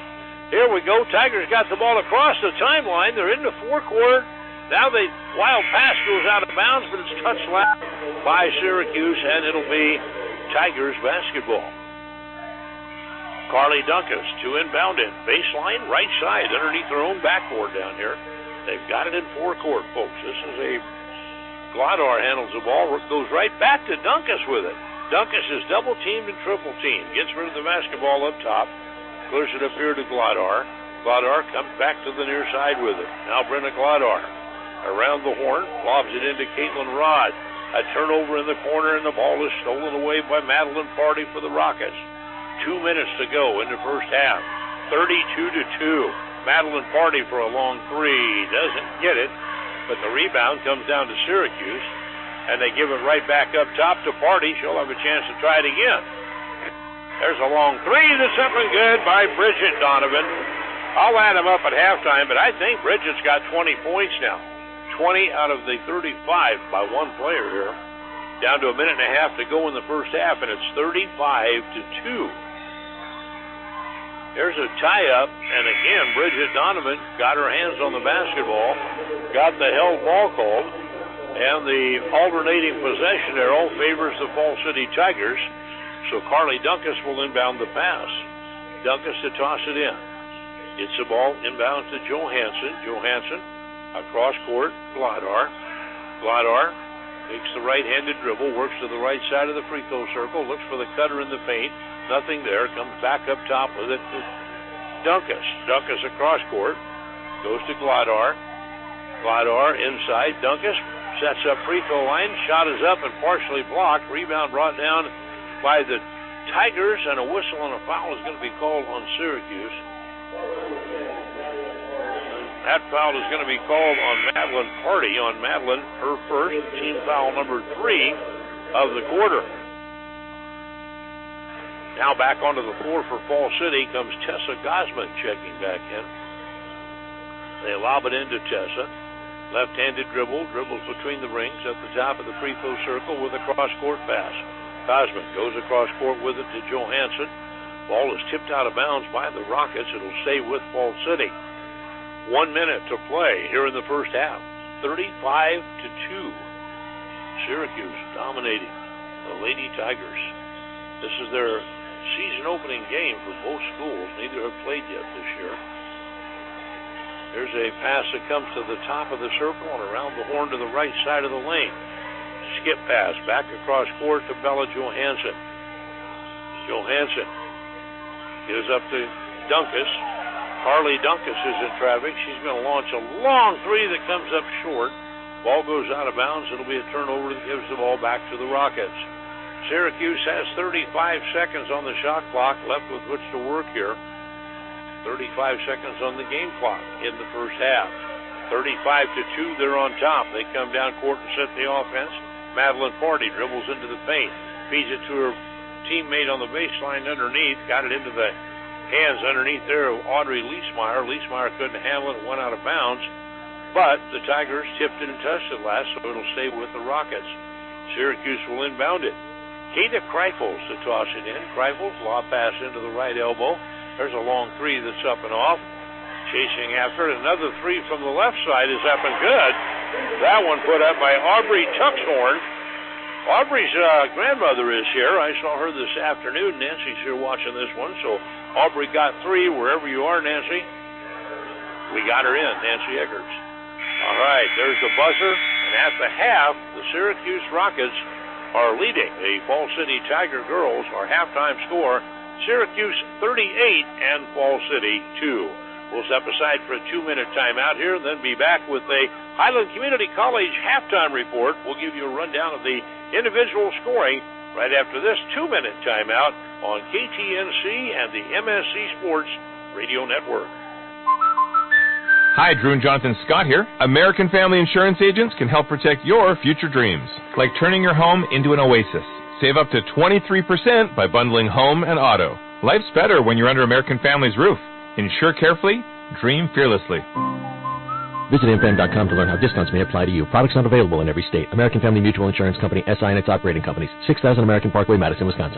Here we go. Tigers got the ball across the timeline. They're in the forecourt. Now the wild pass goes out of bounds, but it's touched left by Syracuse, and it'll be Tigers basketball. Carly Dunkus to inbound it. Baseline, right side, underneath their own backboard down here. They've got it in forecourt, folks. This is a Glodar handles the ball, goes right back to Dunkus with it. Dunkus is double-teamed and triple-teamed. Gets rid of the basketball up top. Clears it up here to Glodar. Glodar comes back to the near side with it. Now Brenna Glodar around the horn, lobs it into Caitlin Rod. A turnover in the corner, and the ball is stolen away by Madeline Party for the Rockets. Two minutes to go in the first half. thirty-two to two. Madeline Party for a long three. Doesn't get it, but the rebound comes down to Syracuse, and they give it right back up top to Party. She'll have a chance to try it again. There's a long three that's up and good by Bridget Donovan. I'll add them up at halftime, but I think Bridget's got twenty points now. twenty out of the thirty-five by one player here. Down to a minute and a half to go in the first half, and it's thirty-five to two. There's a tie-up, and again, Bridget Donovan got her hands on the basketball, got the held ball called, and the alternating possession arrow favors the Fall City Tigers. So Carly Dunkus will inbound the pass. Dunkus to toss it in. Gets the ball inbound to Johansson. Johansson across court. Glodar. Glodar takes the right-handed dribble, works to the right side of the free throw circle, looks for the cutter in the paint. Nothing there. Comes back up top with it to Dunkus. Dunkus across court. Goes to Glodar. Glodar inside. Dunkus sets up free throw line. Shot is up and partially blocked. Rebound brought down by the Tigers, and a whistle and a foul is going to be called on Syracuse. That foul is going to be called on Madeline Party, on Madeline, her first, team foul number three of the quarter. Now back onto the floor for Fall City comes Tessa Gosman checking back in. They lob it into Tessa. Left-handed dribble, dribbles between the rings at the top of the free throw circle with a cross-court pass. Gosman goes across court with it to Johansson. Ball is tipped out of bounds by the Rockets. It'll stay with Fall City. One minute to play here in the first half. thirty-five to two. Syracuse dominating the Lady Tigers. This is their season opening game for both schools. Neither have played yet this year. There's a pass that comes to the top of the circle and around the horn to the right side of the lane. Skip pass back across court to Bella Johansson. Johansson gives up to Dunkus. Carly Dunkus is in traffic. She's going to launch a long three that comes up short. Ball goes out of bounds. It'll be a turnover that gives the ball back to the Rockets. Syracuse has thirty-five seconds on the shot clock left with which to work here. thirty-five seconds on the game clock in the first half. thirty-five to two, they're on top. They come down court and set the offense. Madeline Party dribbles into the paint, feeds it to her teammate on the baseline underneath, got it into the hands underneath there of Audrey Leesmeyer. Leesmeyer couldn't handle it, went out of bounds, but the Tigers tipped it and touched it last, so it'll stay with the Rockets. Syracuse will inbound it. Kata Kreifels to toss it in. Kreifels, lob pass into the right elbow. There's a long three that's up and off. Chasing after it. Another three from the left side is up and good. That one put up by Aubrey Tuxhorn. Aubrey's uh, grandmother is here. I saw her this afternoon. Nancy's here watching this one. So Aubrey got three. Wherever you are, Nancy, we got her in. Nancy Eggers. All right, there's the buzzer. And at the half, the Syracuse Rockets are leading the Fall City Tiger girls. Our halftime score, Syracuse thirty-eight and Fall City two. We'll step aside for a two-minute timeout here, and then be back with a Highland Community College halftime report. We'll give you a rundown of the individual scoring right after this two-minute timeout on K T N C and the M S C Sports Radio Network. Hi, Drew and Jonathan Scott here. American Family Insurance agents can help protect your future dreams, like turning your home into an oasis. Save up to twenty-three percent by bundling home and auto. Life's better when you're under American Family's roof. Insure carefully, dream fearlessly. Visit A M F A M dot com to learn how discounts may apply to you. Products not available in every state. American Family Mutual Insurance Company, S I and its operating companies. six thousand American Parkway, Madison, Wisconsin.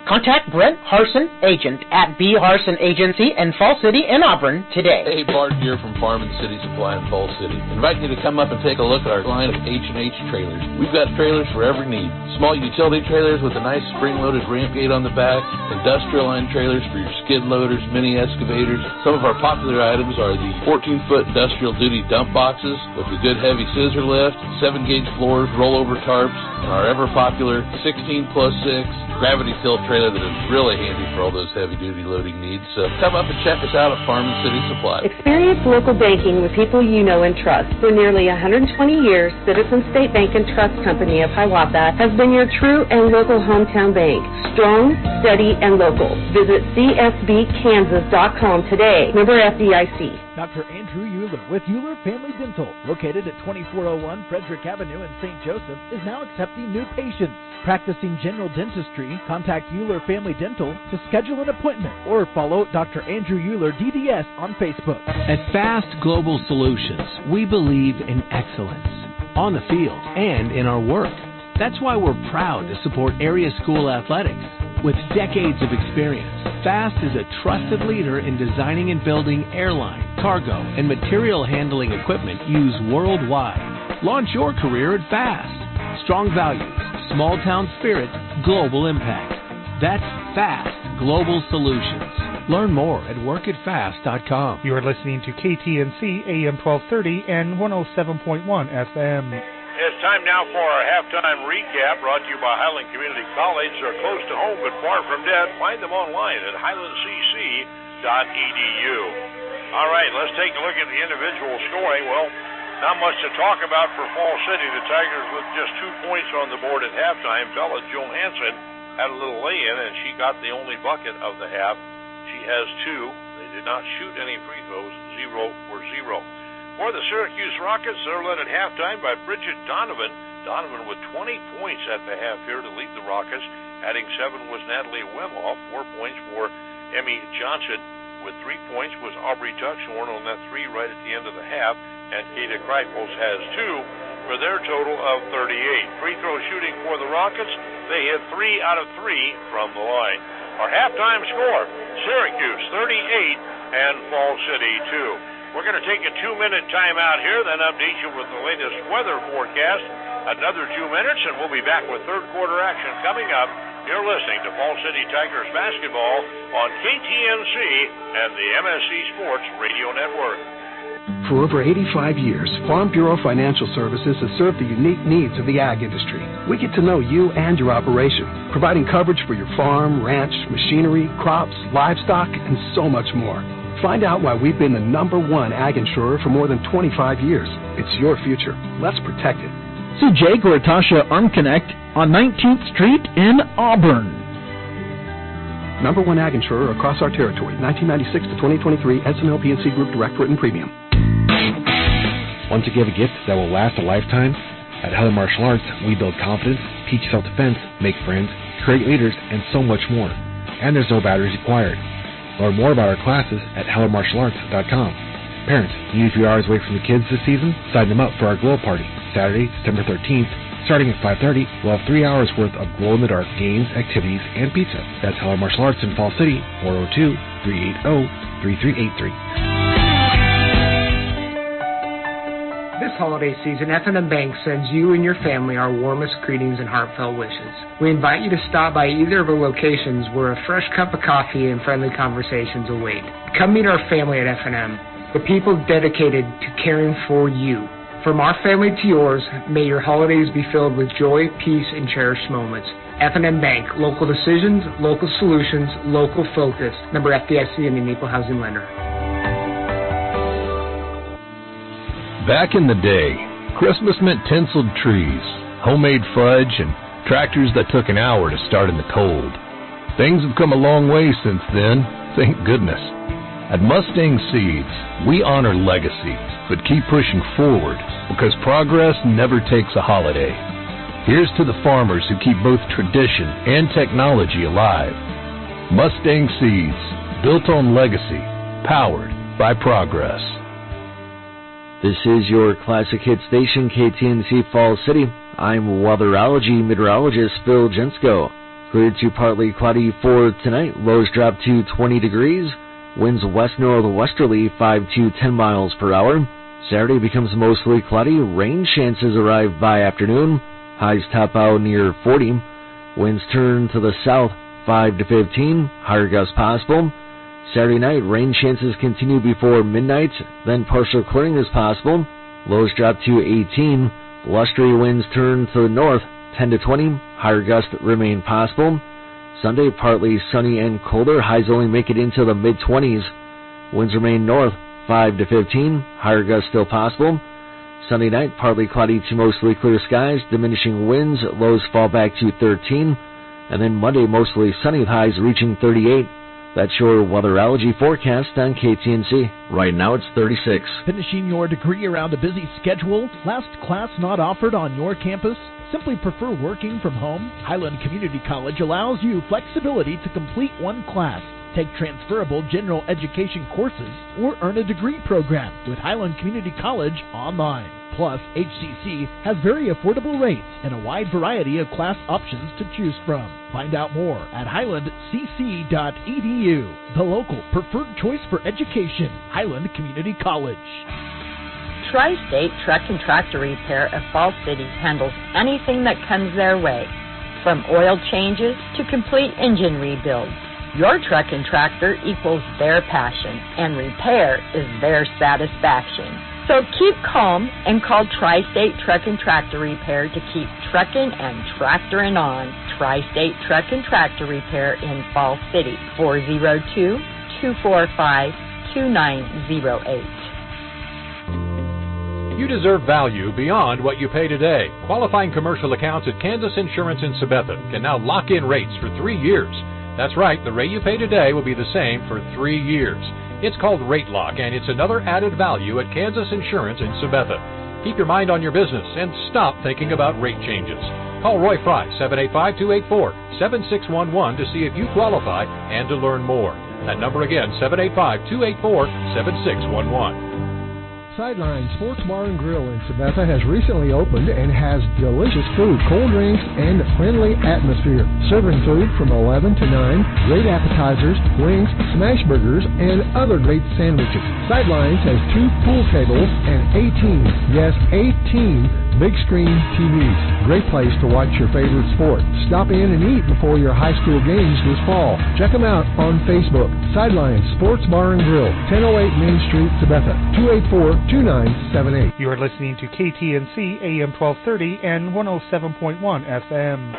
Contact Brent Harson, agent at B. Harson Agency in Fall City and Auburn today. Hey, Bart here from Farm and City Supply in Fall City. Invite you to come up and take a look at our line of H and H trailers. We've got trailers for every need. Small utility trailers with a nice spring-loaded ramp gate on the back, industrial line trailers for your skid loaders, mini excavators. Some of our popular items are the fourteen-foot industrial duty dump boxes with a good heavy scissor lift, seven-gauge floors, rollover tarps, and our ever-popular sixteen plus six gravity tilt trailer that is really handy for all those heavy-duty loading needs. So come up and check us out at Farm and City Supply. Experience local banking with people you know and trust. For nearly one hundred twenty years, Citizen State Bank and Trust Company of Hiawatha has been your true and local hometown bank. Strong, steady, and local. Visit c s b kansas dot com today. Member F D I C. Doctor Andrew Euler with Euler Family Dental, located at twenty-four oh one Frederick Avenue in Saint Joseph, is now accepting new patients. Practicing general dentistry, contact Euler Family Dental to schedule an appointment or follow Doctor Andrew Euler D D S on Facebook. At Fast Global Solutions, we believe in excellence on the field and in our work. That's why we're proud to support area school athletics. With decades of experience, Fast is a trusted leader in designing and building airline, cargo, and material handling equipment used worldwide. Launch your career at Fast. Strong values, small town spirit, global impact. That's Fast Global Solutions. Learn more at work at fast dot com. You are listening to K T N C A M twelve thirty and one oh seven point one F M. It's time now for our halftime recap, brought to you by Highland Community College. They're close to home but far from dead. Find them online at highland c c dot e d u. All right, let's take a look at the individual scoring. Well, not much to talk about for Fall City. The Tigers with just two points on the board at halftime. Bella Johansson had a little lay-in, and she got the only bucket of the half. She has two. They did not shoot any free throws, zero for zero. For the Syracuse Rockets, they're led at halftime by Bridget Donovan. Donovan with twenty points at the half here to lead the Rockets. Adding seven was Natalie Wimoff. Four points for Emmy Johnson. With three points was Aubrey Tuckshorn on that three right at the end of the half. And Kata Kreifels has two for their total of thirty-eight. Free throw shooting for the Rockets. They hit three out of three from the line. Our halftime score, Syracuse thirty-eight and Fall City two. We're going to take a two-minute timeout here, then update you with the latest weather forecast. Another two minutes, and we'll be back with third quarter action coming up. You're listening to Fall City Tigers basketball on K T N C and the M S C Sports Radio Network. For over eighty-five years, Farm Bureau Financial Services has served the unique needs of the ag industry. We get to know you and your operation, providing coverage for your farm, ranch, machinery, crops, livestock, and so much more. Find out why we've been the number one ag insurer for more than twenty-five years. It's your future. Let's protect it. See Jake or Tasha Arm Connect on nineteenth Street in Auburn. Number one ag insurer across our territory, nineteen ninety-six to twenty twenty-three, S M L P N C Group Direct Written Premium. Want to give a gift that will last a lifetime? At Heller Martial Arts, we build confidence, teach self-defense, make friends, create leaders, and so much more. And there's no batteries required. Learn more about our classes at heller martial arts dot com. Parents, need a few hours away from the kids this season? Sign them up for our Glow Party, Saturday, September thirteenth. Starting at five thirty, we'll have three hours worth of glow-in-the-dark games, activities, and pizza. That's Heller Martial Arts in Fall City, four oh two, three eight zero, three three eight three. This holiday season, F and M Bank sends you and your family our warmest greetings and heartfelt wishes. We invite you to stop by either of our locations where a fresh cup of coffee and friendly conversations await. Come meet our family at F and M, the people dedicated to caring for you. From our family to yours, may your holidays be filled with joy, peace, and cherished moments. F and M Bank, local decisions, local solutions, local focus. Member F D I C and an equal housing lender. Back in the day, Christmas meant tinseled trees, homemade fudge, and tractors that took an hour to start in the cold. Things have come a long way since then, thank goodness. At Mustang Seeds, we honor legacy, but keep pushing forward, because progress never takes a holiday. Here's to the farmers who keep both tradition and technology alive. Mustang Seeds, built on legacy, powered by progress. This is your classic hit station, K T N C Falls City. I'm weatherology meteorologist Phil Jensko. Clear to partly cloudy for tonight. Lows drop to twenty degrees. Winds west-northwesterly five to ten miles per hour. Saturday becomes mostly cloudy. Rain chances arrive by afternoon. Highs top out near forty. Winds turn to the south five to fifteen. Higher gusts possible. Saturday night, rain chances continue before midnight. Then partial clearing is possible. Lows drop to eighteen. Blustery winds turn to the north ten to twenty. Higher gusts remain possible. Sunday, partly sunny and colder. Highs only make it into the mid-twenties. Winds remain north five to fifteen. Higher gusts still possible. Sunday night, partly cloudy to mostly clear skies. Diminishing winds. Lows fall back to thirteen. And then Monday, mostly sunny with highs reaching thirty-eight. That's your weatherology forecast on K T N C. Right now it's thirty-six. Finishing your degree around a busy schedule? Last class not offered on your campus? Simply prefer working from home? Highland Community College allows you flexibility to complete one class, take transferable general education courses, or earn a degree program with Highland Community College online. Plus, H C C has very affordable rates and a wide variety of class options to choose from. Find out more at highland c c dot e d u, the local preferred choice for education, Highland Community College. Tri-State Truck and Tractor Repair of Falls City handles anything that comes their way, from oil changes to complete engine rebuilds. Your truck and tractor equals their passion, and repair is their satisfaction. So keep calm and call Tri-State Truck and Tractor Repair to keep trucking and tractoring on. Tri-State Truck and Tractor Repair in Falls City, four oh two, two four five, two nine oh eight. You deserve value beyond what you pay today. Qualifying commercial accounts at Kansas Insurance in Sabetha can now lock in rates for three years. That's right, the rate you pay today will be the same for three years. It's called Rate Lock, and it's another added value at Kansas Insurance in Sabetha. Keep your mind on your business and stop thinking about rate changes. Call Roy Fry, seven eight five, two eight four, seven six one one to see if you qualify and to learn more. That number again, seven eight five, two eight four, seven six one one. Sideline Sports Bar and Grill in Sabetha has recently opened and has delicious food, cold drinks, and a friendly atmosphere. Serving food from eleven to nine, great appetizers, wings, smash burgers, and other great sandwiches. Sidelines has two pool tables and eighteen, yes, eighteen big screen T Vs. Great place to watch your favorite sport. Stop in and eat before your high school games this fall. Check them out on Facebook. Sideline Sports Bar and Grill, ten oh eight Main Street, Sabetha, two eight four, two nine seven eight. You are listening to K T N C A M twelve thirty and one oh seven point one F M.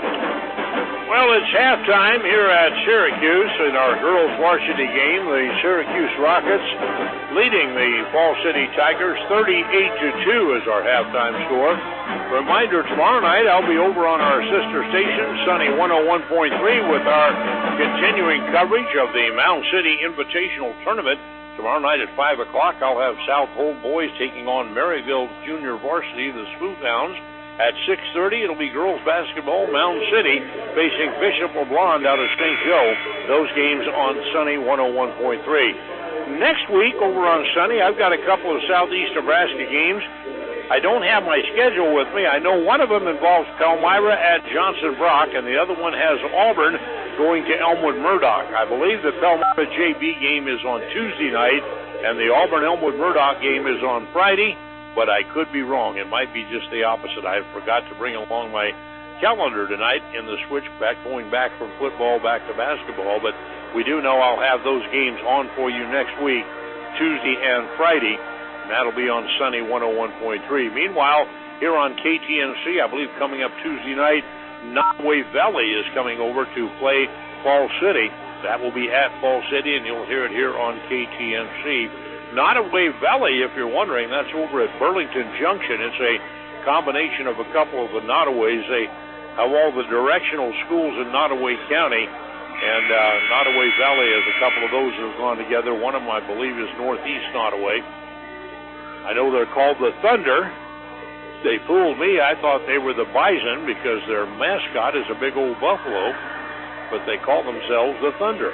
Well, it's halftime here at Syracuse in our girls' varsity game. The Syracuse Rockets leading the Falls City Tigers thirty-eight to two is our halftime score. Reminder, tomorrow night I'll be over on our sister station, Sunny one oh one point three, with our continuing coverage of the Mound City Invitational Tournament. Tomorrow night at five o'clock, I'll have South Hole boys taking on Maryville Junior Varsity, the Smooth Hounds. At six thirty, it'll be girls basketball, Mound City facing Bishop LeBlond out of Saint Joe. Those games on Sunny one oh one point three. Next week over on Sunny, I've got a couple of Southeast Nebraska games. I don't have my schedule with me. I know one of them involves Palmyra at Johnson Brock, and the other one has Auburn going to Elmwood Murdoch. I believe the Palmyra J B game is on Tuesday night, and the Auburn Elmwood Murdoch game is on Friday. But I could be wrong. It might be just the opposite. I forgot to bring along my calendar tonight in the switchback, going back from football back to basketball. But we do know I'll have those games on for you next week, Tuesday and Friday, and that'll be on Sunny one oh one point three. Meanwhile, here on K T N C, I believe coming up Tuesday night, Nottoway Valley is coming over to play Falls City. That will be at Falls City, and you'll hear it here on K T N C. Nottoway Valley, if you're wondering, that's over at Burlington Junction. It's a combination of a couple of the Nottoways. They have all the directional schools in Nottoway County, and uh, Nottoway Valley has a couple of those that have gone together. One of them, I believe, is Northeast Nottoway. I know they're called the Thunder. They fooled me. I thought they were the Bison because their mascot is a big old buffalo, but they call themselves the Thunder.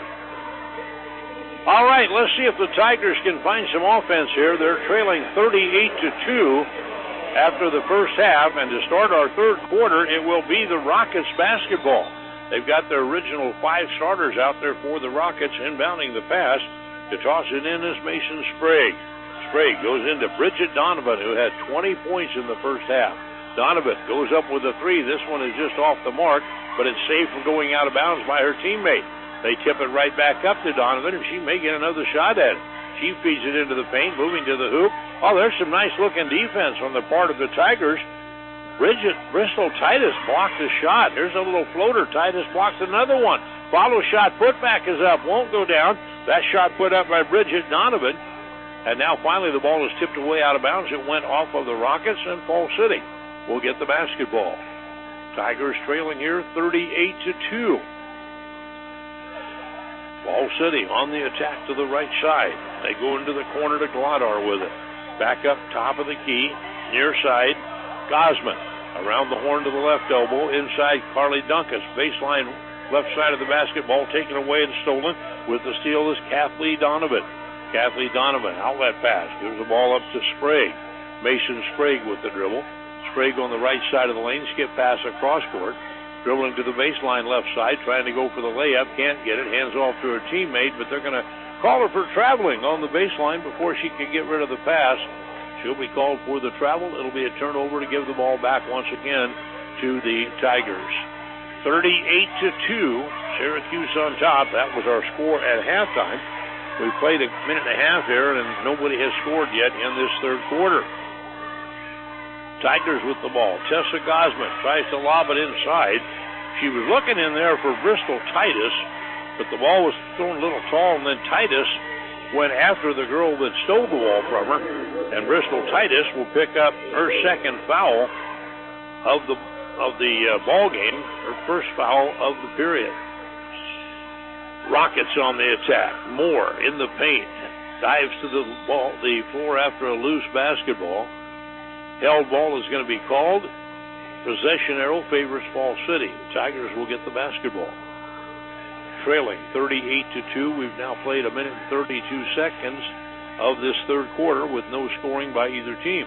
All right, let's see if the Tigers can find some offense here. They're trailing thirty-eight to two after the first half, and to start our third quarter, it will be the Rockets basketball. They've got their original five starters out there for the Rockets. Inbounding the pass to toss it in is Mason Sprague. Sprague goes into Bridget Donovan, who had twenty points in the first half. Donovan goes up with a three. This one is just off the mark, but it's saved from going out of bounds by her teammate. They tip it right back up to Donovan, and she may get another shot at it. She feeds it into the paint, moving to the hoop. Oh, there's some nice-looking defense on the part of the Tigers. Bridget Bristol Titus blocked a shot. Here's a little floater. Titus blocks another one. Follow shot, putback is up, won't go down. That shot put up by Bridget Donovan. And now finally the ball is tipped away out of bounds. It went off of the Rockets, and Fall City will get the basketball. Tigers trailing here thirty-eight to two. Fall City on the attack to the right side. They go into the corner to Glodar with it. Back up top of the key, near side, Gosman. Around the horn to the left elbow, inside Carly Duncan. Baseline left side of the basketball taken away and stolen. With the steal is Kathleen Donovan. Kathleen Donovan, outlet pass, gives the ball up to Sprague. Mason Sprague with the dribble. Sprague on the right side of the lane, skip pass across court. Dribbling to the baseline left side, trying to go for the layup, can't get it, hands off to her teammate, but they're going to call her for traveling on the baseline before she can get rid of the pass. She'll be called for the travel. It'll be a turnover to give the ball back once again to the Tigers. thirty-eight to two, Syracuse on top. That was our score at halftime. We played a minute and a half here, and nobody has scored yet in this third quarter. Tigers with the ball. Tessa Gosman tries to lob it inside. She was looking in there for Bristol Titus, but the ball was thrown a little tall, and then Titus went after the girl that stole the ball from her, and Bristol Titus will pick up her second foul of the of the uh, ball game, her first foul of the period. Rockets on the attack. Moore in the paint. Dives to the ball, the floor after a loose basketball. Held ball is going to be called. Possession arrow favors Fall City. The Tigers will get the basketball. Trailing thirty-eight to two. We've now played a minute and thirty-two seconds of this third quarter with no scoring by either team.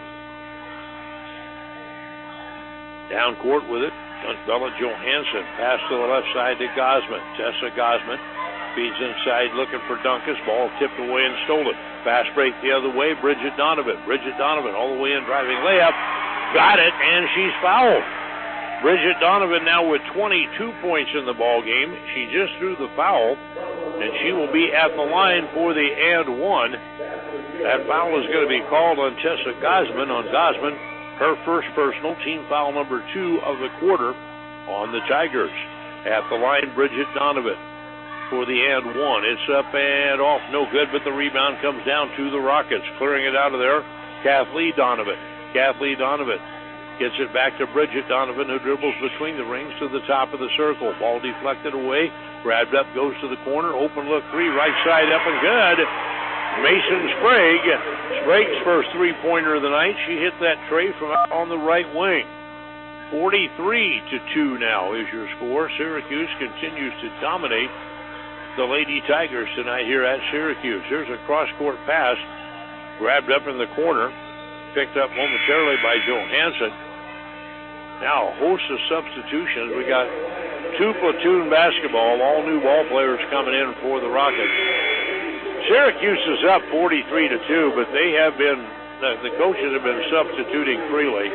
Down court with it. Bella Johansson. Pass to the left side to Gosman. Tessa Gosman feeds inside looking for Duncan. Ball tipped away and stolen. Fast break the other way. Bridget Donovan. Bridget Donovan all the way in, driving layup. Got it, and she's fouled. Bridget Donovan now with twenty-two points in the ball game. She just threw the foul, and she will be at the line for the and one. That foul is going to be called on Tessa Gosman. On Gosman, her first personal, team foul number two of the quarter on the Tigers. At the line, Bridget Donovan for the and one. It's up and off, no good, but the rebound comes down to the Rockets. Clearing it out of there, Kathleen Donovan. Kathleen Donovan gets it back to Bridget Donovan, who dribbles between the rings to the top of the circle. Ball deflected away, grabbed up, goes to the corner, open look three, right side up and good. Mason Sprague, Sprague's first three-pointer of the night. She hit that tray from out on the right wing. forty-three to two now is your score. Syracuse continues to dominate the Lady Tigers tonight here at Syracuse. Here's a cross-court pass, grabbed up in the corner, picked up momentarily by Johansson. Now a host of substitutions. We got two platoon basketball, all new ball players coming in for the Rockets. Syracuse is up forty-three to two, but they have been, the coaches have been substituting freely.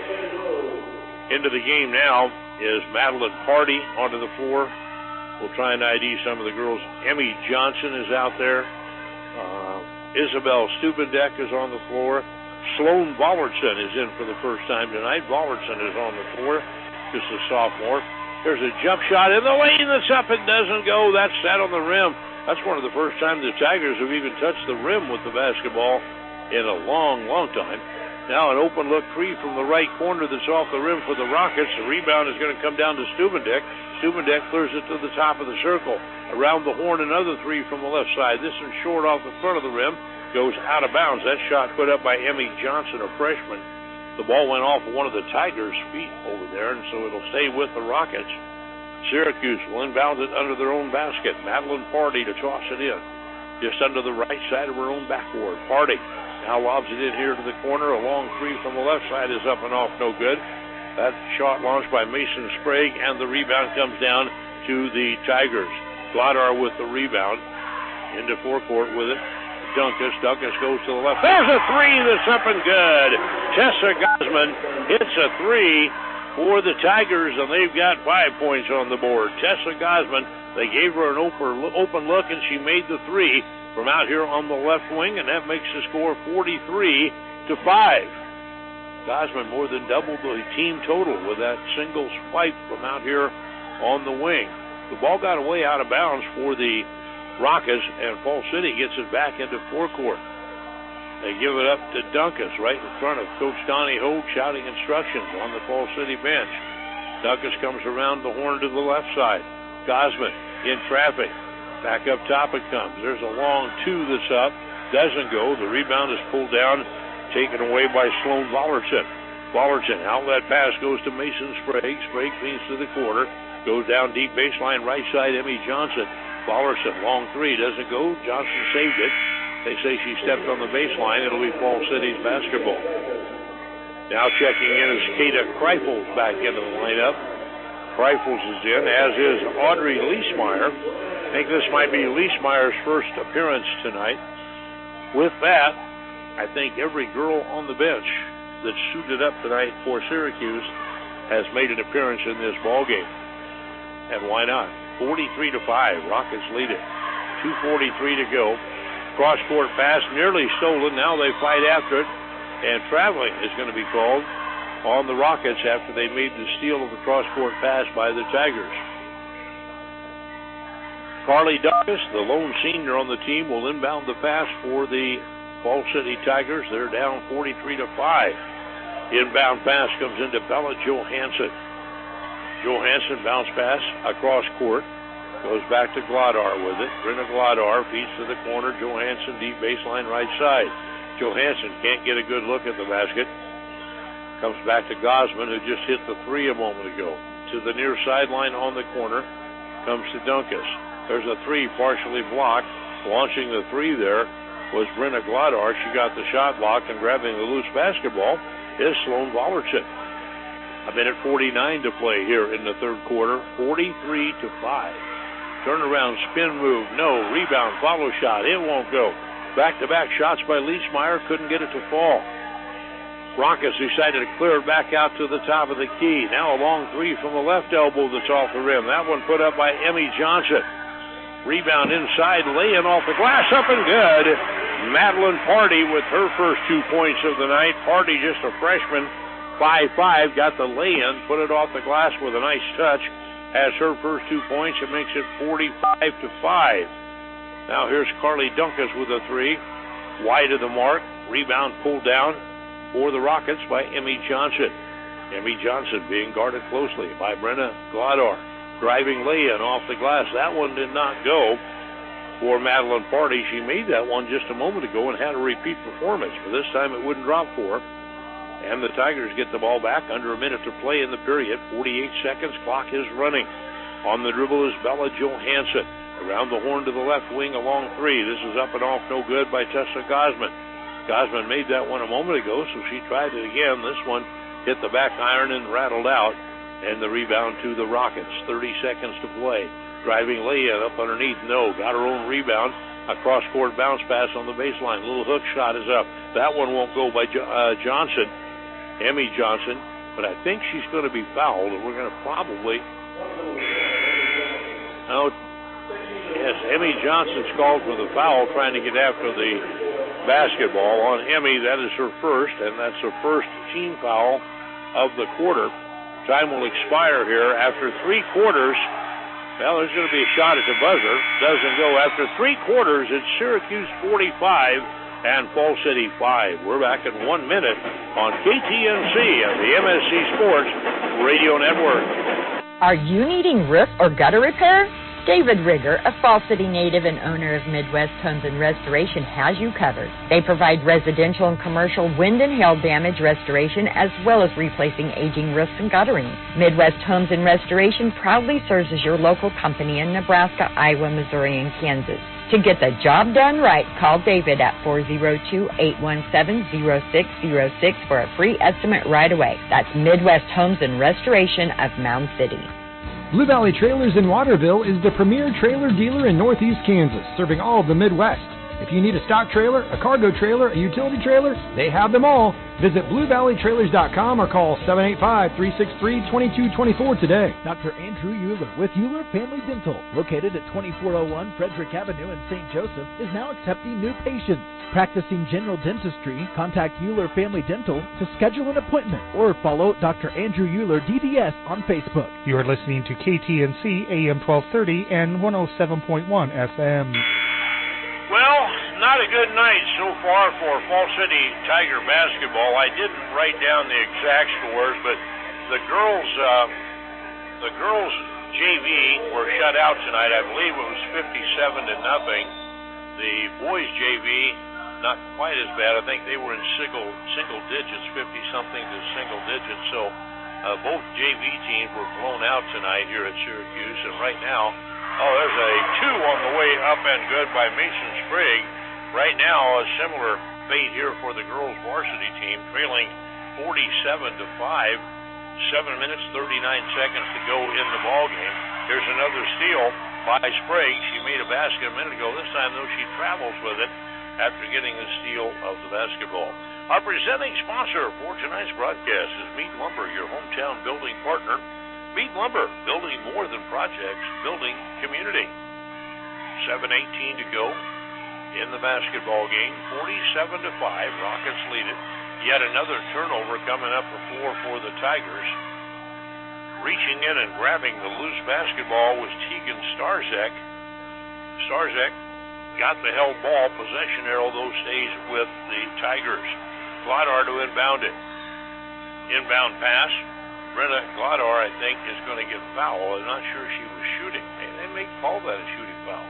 Into the game now is Madeline Party onto the floor. We'll try and I D some of the girls. Emmy Johnson is out there. Uh, Isabel Stupendek is on the floor. Sloan Vollertson is in for the first time tonight. Vollertson is on the floor, just a sophomore. There's a jump shot in the lane that's up and doesn't go. That's sat on the rim. That's one of the first times the Tigers have even touched the rim with the basketball in a long, long time. Now an open look three from the right corner that's off the rim for the Rockets. The rebound is going to come down to Stubendek. Stubendek clears it to the top of the circle. Around the horn, another three from the left side. This one short off the front of the rim. Goes out of bounds. That shot put up by Emmy Johnson, a freshman. The ball went off one of the Tigers' feet over there, and so it'll stay with the Rockets. Syracuse will inbound it under their own basket. Madeline Party to toss it in. Just under the right side of her own backboard. Party now lobs it in here to the corner. A long three from the left side is up and off, no good. That shot launched by Mason Sprague, and the rebound comes down to the Tigers. Glodar with the rebound. Into forecourt with it. Dunkus. Dunkus goes to the left. There's a three that's up and good. Tessa Gosman hits a three for the Tigers, and they've got five points on the board. Tessa Gosman, they gave her an open, open look, and she made the three from out here on the left wing, and that makes the score forty-three to five. Gosman more than doubled the team total with that single swipe from out here on the wing. The ball got away out of bounds for the Rockets, and Fall City gets it back into forecourt. They give it up to Dunkus right in front of Coach Donnie Hogue, shouting instructions on the Fall City bench. Dunkus comes around the horn to the left side. Gosman in traffic. Back up top it comes. There's a long two that's up. Doesn't go. The rebound is pulled down, taken away by Sloan Vollerton. Vollerton, outlet pass goes to Mason Sprague. Sprague feeds to the quarter. Goes down deep baseline, right side, Emmy Johnson. Vollerton, long three, doesn't go. Johnson saved it. They say she stepped on the baseline. It'll be Fall City's basketball. Now checking in is Kata Kreifels back into the lineup. Kreifels is in, as is Audrey Leesmeyer. I think this might be Leesmeyer's first appearance tonight. With that, I think every girl on the bench that suited up tonight for Syracuse has made an appearance in this ballgame. And why not? forty-three to five. Rockets lead it. two forty-three to go. Cross-court pass nearly stolen. Now they fight after it. And traveling is going to be called on the Rockets after they made the steal of the cross-court pass by the Tigers. Carly Dunkus, the lone senior on the team, will inbound the pass for the Fall City Tigers. They're down forty-three to five. Inbound pass comes into Bella Johansson. Johansson bounce pass across court. Goes back to Glodar with it. Brenna Glodar feeds to the corner. Johansson deep baseline right side. Johansson can't get a good look at the basket. Comes back to Gosman, who just hit the three a moment ago. To the near sideline on the corner. Comes to Dunkus. There's a three partially blocked. Launching the three there was Brenna Glodar. She got the shot blocked, and grabbing the loose basketball is Sloan Vollerton. A minute forty-nine to play here in the third quarter. forty-three to five. Turnaround spin move. No. Rebound. Follow shot. It won't go. Back-to-back shots by Leesmeyer. Couldn't get it to fall. Rockets decided to clear it back out to the top of the key. Now a long three from the left elbow that's off the rim. That one put up by Emmy Johnson. Rebound inside. Laying off the glass. Up and good. Madeline Party with her first two points of the night. Party, just a freshman. five five, got the lay-in, put it off the glass with a nice touch, has her first two points. It makes it forty-five to five. Now here's Carly Dunkus with a three, wide of the mark. Rebound pulled down for the Rockets by Emmy Johnson. Emmy Johnson being guarded closely by Brenna Glodar. Driving lay-in off the glass. That one did not go for Madeline Party. She made that one just a moment ago and had a repeat performance, but this time it wouldn't drop for her. And the Tigers get the ball back. Under a minute to play in the period. forty-eight seconds. Clock is running. On the dribble is Bella Johansson. Around the horn to the left wing, a long three. This is up and off, no good by Tessa Gosman. Gosman made that one a moment ago, so she tried it again. This one hit the back iron and rattled out. And the rebound to the Rockets. thirty seconds to play. Driving lay-in up underneath. No. Got her own rebound. A cross-court bounce pass on the baseline. Little hook shot is up. That one won't go by jo- uh, Johnson. Emmy Johnson, but I think she's going to be fouled, and we're going to probably... Oh, yes, Emmy Johnson's called for the foul, trying to get after the basketball. On Emmy, that is her first, and that's her first team foul of the quarter. Time will expire here after three quarters. Well, there's going to be a shot at the buzzer. Doesn't go. After three quarters, it's Syracuse forty-five and Fall City five. We're back in one minute on K T N C and the M S C Sports Radio Network. Are you needing roof or gutter repair? David Rigger, a Fall City native and owner of Midwest Homes and Restoration, has you covered. They provide residential and commercial wind and hail damage restoration as well as replacing aging roofs and guttering. Midwest Homes and Restoration proudly serves as your local company in Nebraska, Iowa, Missouri, and Kansas. To get the job done right, call David at four oh two, eight one seven, oh six oh six for a free estimate right away. That's Midwest Homes and Restoration of Mound City. Blue Valley Trailers in Waterville is the premier trailer dealer in Northeast Kansas, serving all of the Midwest. If you need a stock trailer, a cargo trailer, a utility trailer, they have them all. Visit blue valley trailers dot com or call seven eight five, three six three, two two two four today. Doctor Andrew Euler with Euler Family Dental, located at twenty-four oh one Frederick Avenue in Saint Joseph, is now accepting new patients. Practicing general dentistry, contact Euler Family Dental to schedule an appointment or follow Doctor Andrew Euler D D S on Facebook. You are listening to K T N C A M twelve thirty and one oh seven point one F M. Well, not a good night so far for Fall City Tiger basketball. I didn't write down the exact scores, but the girls, uh, the girls J V were shut out tonight. I believe it was fifty-seven to nothing. The boys J V, not quite as bad. I think they were in single single digits, fifty something to single digits. So uh, both J V teams were blown out tonight here at Syracuse, and right now. Oh, there's a two on the way up and good by Mason Sprigg. Right now, a similar fate here for the girls varsity team, trailing forty-seven to five. Seven minutes, thirty-nine seconds to go in the ball game. Here's another steal by Sprague. She made a basket a minute ago. This time, though, she travels with it after getting the steal of the basketball. Our presenting sponsor for tonight's broadcast is Mead Lumber, your hometown building partner. Mead Lumber, building more than projects, building community. seven eighteen to go in the basketball game. forty-seven to five. Rockets lead it. Yet another turnover coming up before for the Tigers. Reaching in and grabbing the loose basketball was Tegan Starzek. Starzek got the held ball. Possession arrow, though, stays with the Tigers. Glodar to inbound it. Inbound pass. Brenna Glodar, I think, is going to get fouled. I'm not sure she was shooting. They may call that a shooting foul.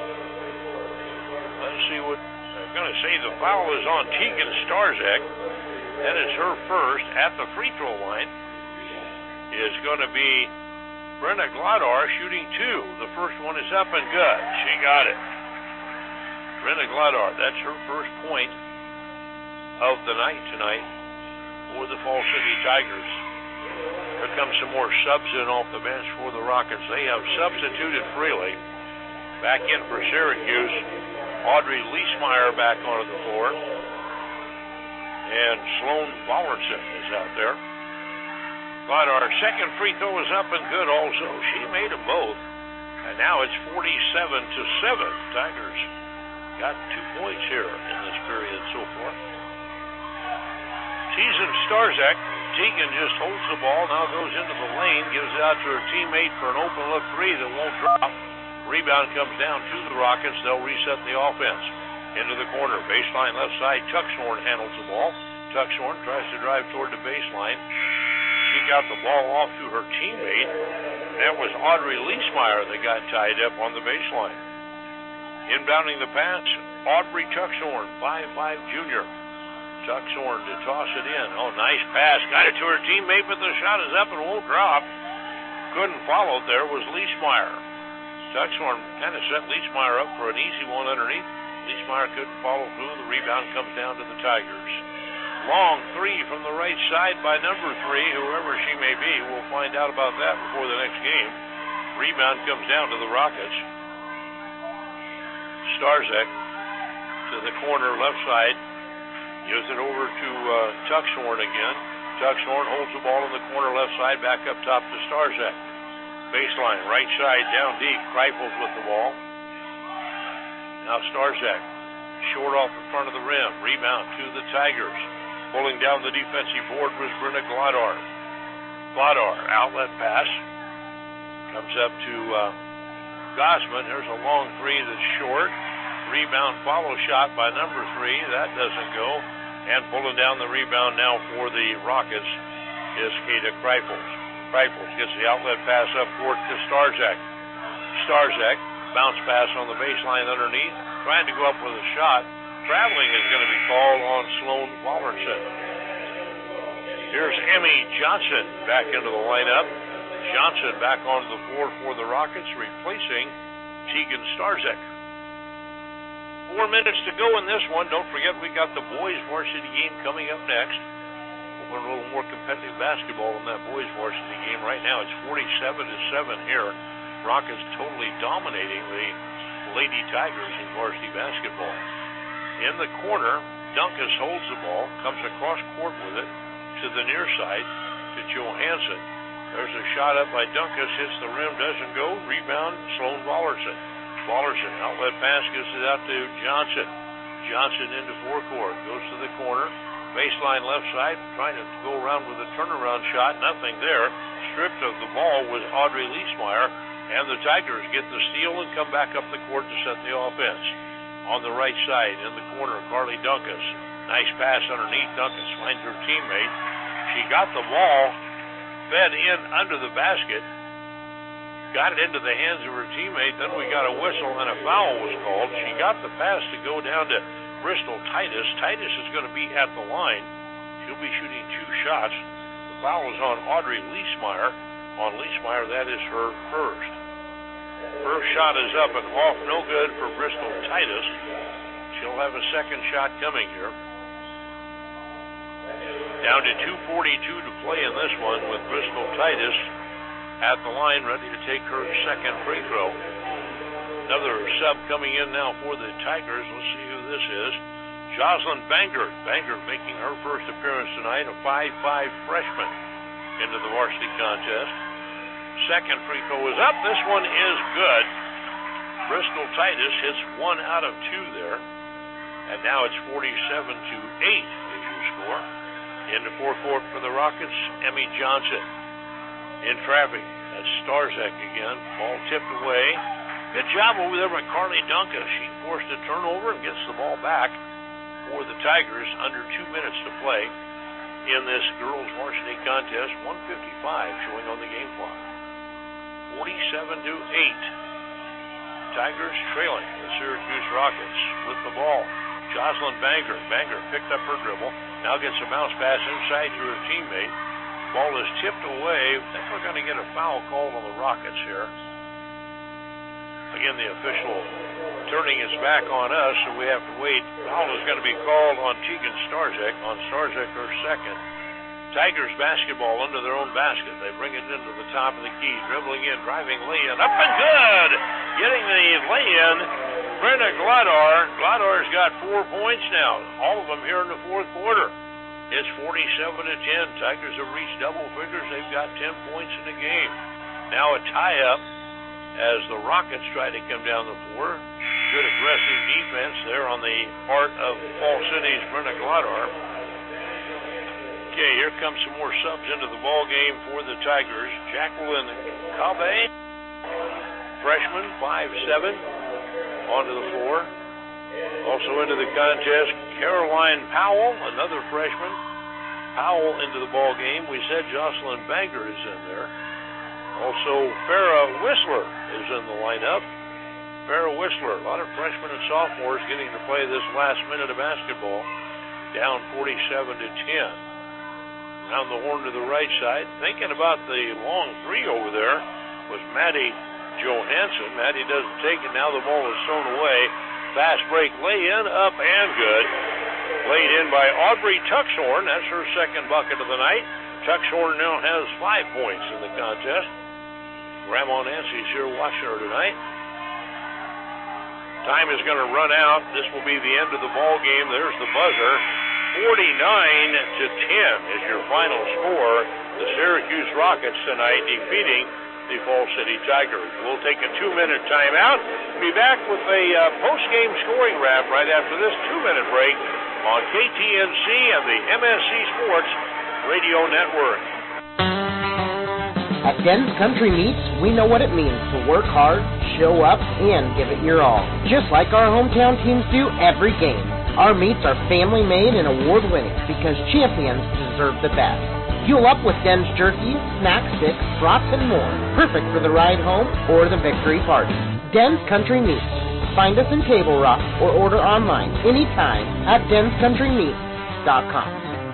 Let's see what they're going to say. The foul is on Tegan Starzek. That is her first. At the free throw line is going to be Brenna Glodar shooting two. The first one is up and good. She got it. Brenna Glodar, that's her first point of the night tonight for the Fall City Tigers. Here comes some more subs in off the bench for the Rockets. They have substituted freely. Back in for Syracuse, Audrey Leesmeyer back onto the floor. And Sloan Wallerson is out there. But our second free throw is up and good also. She made them both. And now it's forty-seven to seven. Tigers got two points here in this period so far. Tegan Starzek. Tegan just holds the ball, now goes into the lane, gives it out to her teammate for an open look three that won't drop. Rebound comes down to the Rockets. They'll reset the offense. Into the corner, baseline left side. Tuckshorn handles the ball. Tuckshorn tries to drive toward the baseline. She got the ball off to her teammate. That was Audrey Leesmeyer that got tied up on the baseline. Inbounding the pass, Audrey Tuckshorn, five five junior. Tuckshorn to toss it in. Oh, nice pass. Got it to her teammate, but the shot is up and won't drop. Couldn't follow. There was Leesmeyer. Tuckshorn kind of set Leesmeyer up for an easy one underneath. Leesmeyer couldn't follow through. The rebound comes down to the Tigers. Long three from the right side by number three, whoever she may be. We'll find out about that before the next game. Rebound comes down to the Rockets. Starzek to the corner left side. Gives it over to uh, Tuckshorn again. Tuckshorn holds the ball in the corner left side, back up top to Starzek. Baseline, right side, down deep. Kreifels with the ball. Now Starzek, short off the front of the rim. Rebound to the Tigers. Pulling down the defensive board was Brenna Glodar. Glodar, outlet pass. Comes up to uh, Gosman. There's a long three that's short. Rebound follow shot by number three. That doesn't go. And pulling down the rebound now for the Rockets is Kata Kreifels. Kreifels gets the outlet pass up court to Starzek. Starzek, bounce pass on the baseline underneath. Trying to go up with a shot. Traveling is going to be called on Sloan Wallerson. Here's Emmy Johnson back into the lineup. Johnson back on the floor for the Rockets, replacing Tegan Starzek. Four minutes to go in this one. Don't forget we got the boys varsity game coming up next. a little more competitive basketball in that boys varsity game. Right now it's forty-seven to seven here. Rockets totally dominating the Lady Tigers in varsity basketball. In the corner, Dunkus holds the ball, comes across court with it to the near side to Johansson. There's a shot up by Dunkus, hits the rim, doesn't go. Rebound, Sloan Ballerson. Ballerson, outlet pass gives it out to Johnson. Johnson into forecourt, goes to the corner. Baseline left side, trying to go around with a turnaround shot. Nothing there. Stripped of the ball was Audrey Leesmeyer, and the Tigers get the steal and come back up the court to set the offense. On the right side, in the corner, Carly Dunkus. Nice pass underneath. Dunkus finds her teammate. She got the ball, fed in under the basket, got it into the hands of her teammate. Then we got a whistle and a foul was called. She got the pass to go down to Bristol Titus. Titus is going to be at the line. She'll be shooting two shots. The foul is on Audrey Leesmeyer. On Leesmeyer, that is her first. First shot is up and off, no good for Bristol Titus. She'll have a second shot coming here. Down to two forty-two to play in this one with Bristol Titus at the line, ready to take her second free throw. Another sub coming in now for the Tigers. Let's see who this is. Jocelyn Bangert. Bangert making her first appearance tonight, a five five freshman into the varsity contest. Second free throw is up. This one is good. Bristol Titus hits one out of two there. And now it's forty-seven to eight is your score. Into forecourt for the Rockets, Emmy Johnson. In traffic, that's Starzek again. Ball tipped away. Good job over there by Carly Duncan. She forced a turnover and gets the ball back for the Tigers under two minutes to play in this girls varsity contest. one fifty-five showing on the game clock. forty-seven to eight. Tigers trailing the Syracuse Rockets with the ball. Jocelyn Banger. Banger picked up her dribble. Now gets a bounce pass inside to her teammate. Ball is tipped away. I think we're going to get a foul called on the Rockets here. Again, the official turning his back on us, so we have to wait. Foul is going to be called on Tegan Starzek. On Starzek, her second. Tigers basketball under their own basket. They bring it into the top of the key. Dribbling in, driving lay-in. Up and good! Getting the lay-in, Brenna Glodar. Glodar's got four points now. All of them here in the fourth quarter. It's forty-seven to ten. Tigers have reached double figures. They've got ten points in the game. Now a tie-up as the Rockets try to come down the floor. Good aggressive defense there on the part of Fall City's Brenna Glodar. Okay, here comes some more subs into the ball game for the Tigers. Jacqueline Cabe, freshman, five seven, onto the floor. Also into the contest, Caroline Powell, another freshman. Powell into the ball game. We said Jocelyn Banger is in there. Also, Farrah Whistler is in the lineup. Farrah Whistler, a lot of freshmen and sophomores getting to play this last minute of basketball. Down forty-seven to ten. Down the horn to the right side. Thinking about the long three over there was Maddie Johansson. Maddie doesn't take it. Now the ball is thrown away. Fast break lay-in, up and good. Laid in by Aubrey Tuxhorn. That's her second bucket of the night. Tuxhorn now has five points in the contest. Grandma Nancy's here watching her tonight. Time is going to run out. This will be the end of the ball game. There's the buzzer. forty-nine to ten is your final score. The Syracuse Rockets tonight defeating the Fall City Tigers. We'll take a two-minute timeout. Be back with a uh, post-game scoring wrap right after this two-minute break on K T N C and the M S C Sports Radio Network. At Den's Country Meats, we know what it means to work hard, show up, and give it your all. Just like our hometown teams do every game. Our meats are family-made and award-winning because champions deserve the best. Fuel up with Den's jerky, snack sticks, brats, and more. Perfect for the ride home or the victory party. Den's Country Meats. Find us in Table Rock or order online anytime at dens country meats dot com.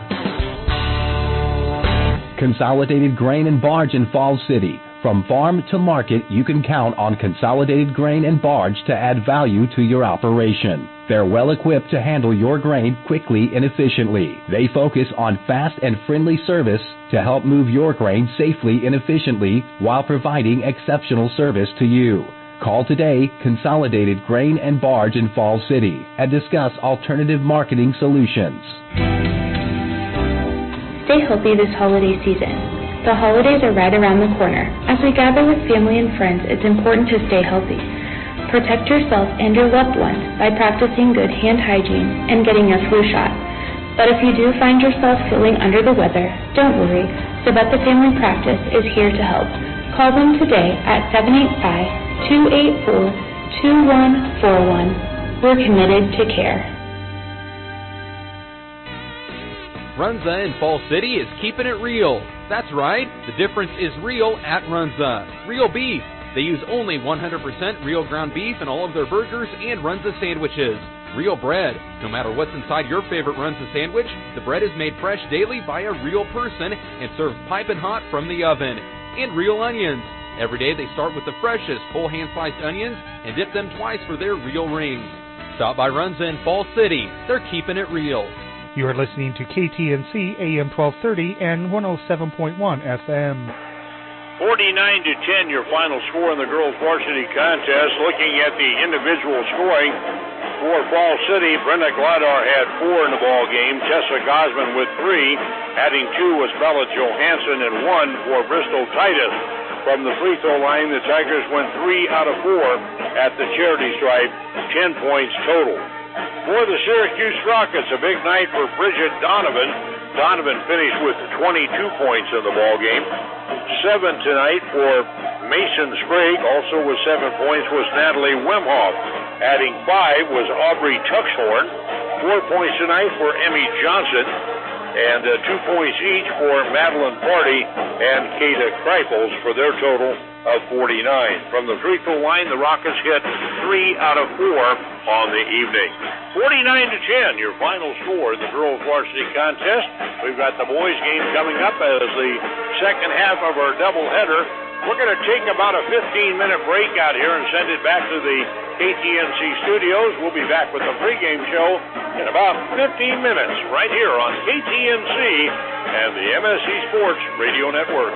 Consolidated Grain and Barge in Falls City. From farm to market, you can count on Consolidated Grain and Barge to add value to your operation. They're well equipped to handle your grain quickly and efficiently. They focus on fast and friendly service to help move your grain safely and efficiently while providing exceptional service to you. Call today, Consolidated Grain and Barge in Falls City, and discuss alternative marketing solutions. Stay healthy this holiday season. The holidays are right around the corner. As we gather with family and friends, it's important to stay healthy. Protect yourself and your loved ones by practicing good hand hygiene and getting your flu shot. But if you do find yourself feeling under the weather, don't worry. Sabetha Family Practice is here to help. Call them today at seven eight five, two eight four, two one four one. We're committed to care. Runza in Falls City is keeping it real. That's right, the difference is real at Runza. Real beef. They use only one hundred percent real ground beef in all of their burgers and Runza sandwiches. Real bread. No matter what's inside your favorite Runza sandwich, the bread is made fresh daily by a real person and served piping hot from the oven. And real onions. Every day they start with the freshest whole hand-sliced onions and dip them twice for their real rings. Stop by Runza in Falls City. They're keeping it real. You are listening to K T N C A M twelve thirty and one oh seven point one F M. forty-nine to ten, your final score in the girls varsity contest. Looking at the individual scoring for Falls City, Brenda Gladar had four in the ball game. Tessa Gosman with three. Adding two was Bella Johansson, and one for Bristol Titus. From the free throw line, the Tigers went three out of four at the charity stripe, ten points total. For the Syracuse Rockets, a big night for Bridget Donovan. Donovan finished with twenty-two points in the ball game. Seven tonight for Mason Sprague. Also with seven points was Natalie Wimhoff. Adding five was Aubrey Tuxhorn. Four points tonight for Emmy Johnson. And uh, two points each for Madeline Party and Kata Kreifels for their total of forty-nine. From the free throw line, the Rockets hit three out of four on the evening. forty-nine to ten, your final score in the girls varsity contest. We've got the boys game coming up as the second half of our doubleheader. We're going to take about a fifteen-minute break out here and send it back to the K T N C studios. We'll be back with the pregame show in about fifteen minutes right here on K T N C and the M S C Sports Radio Network.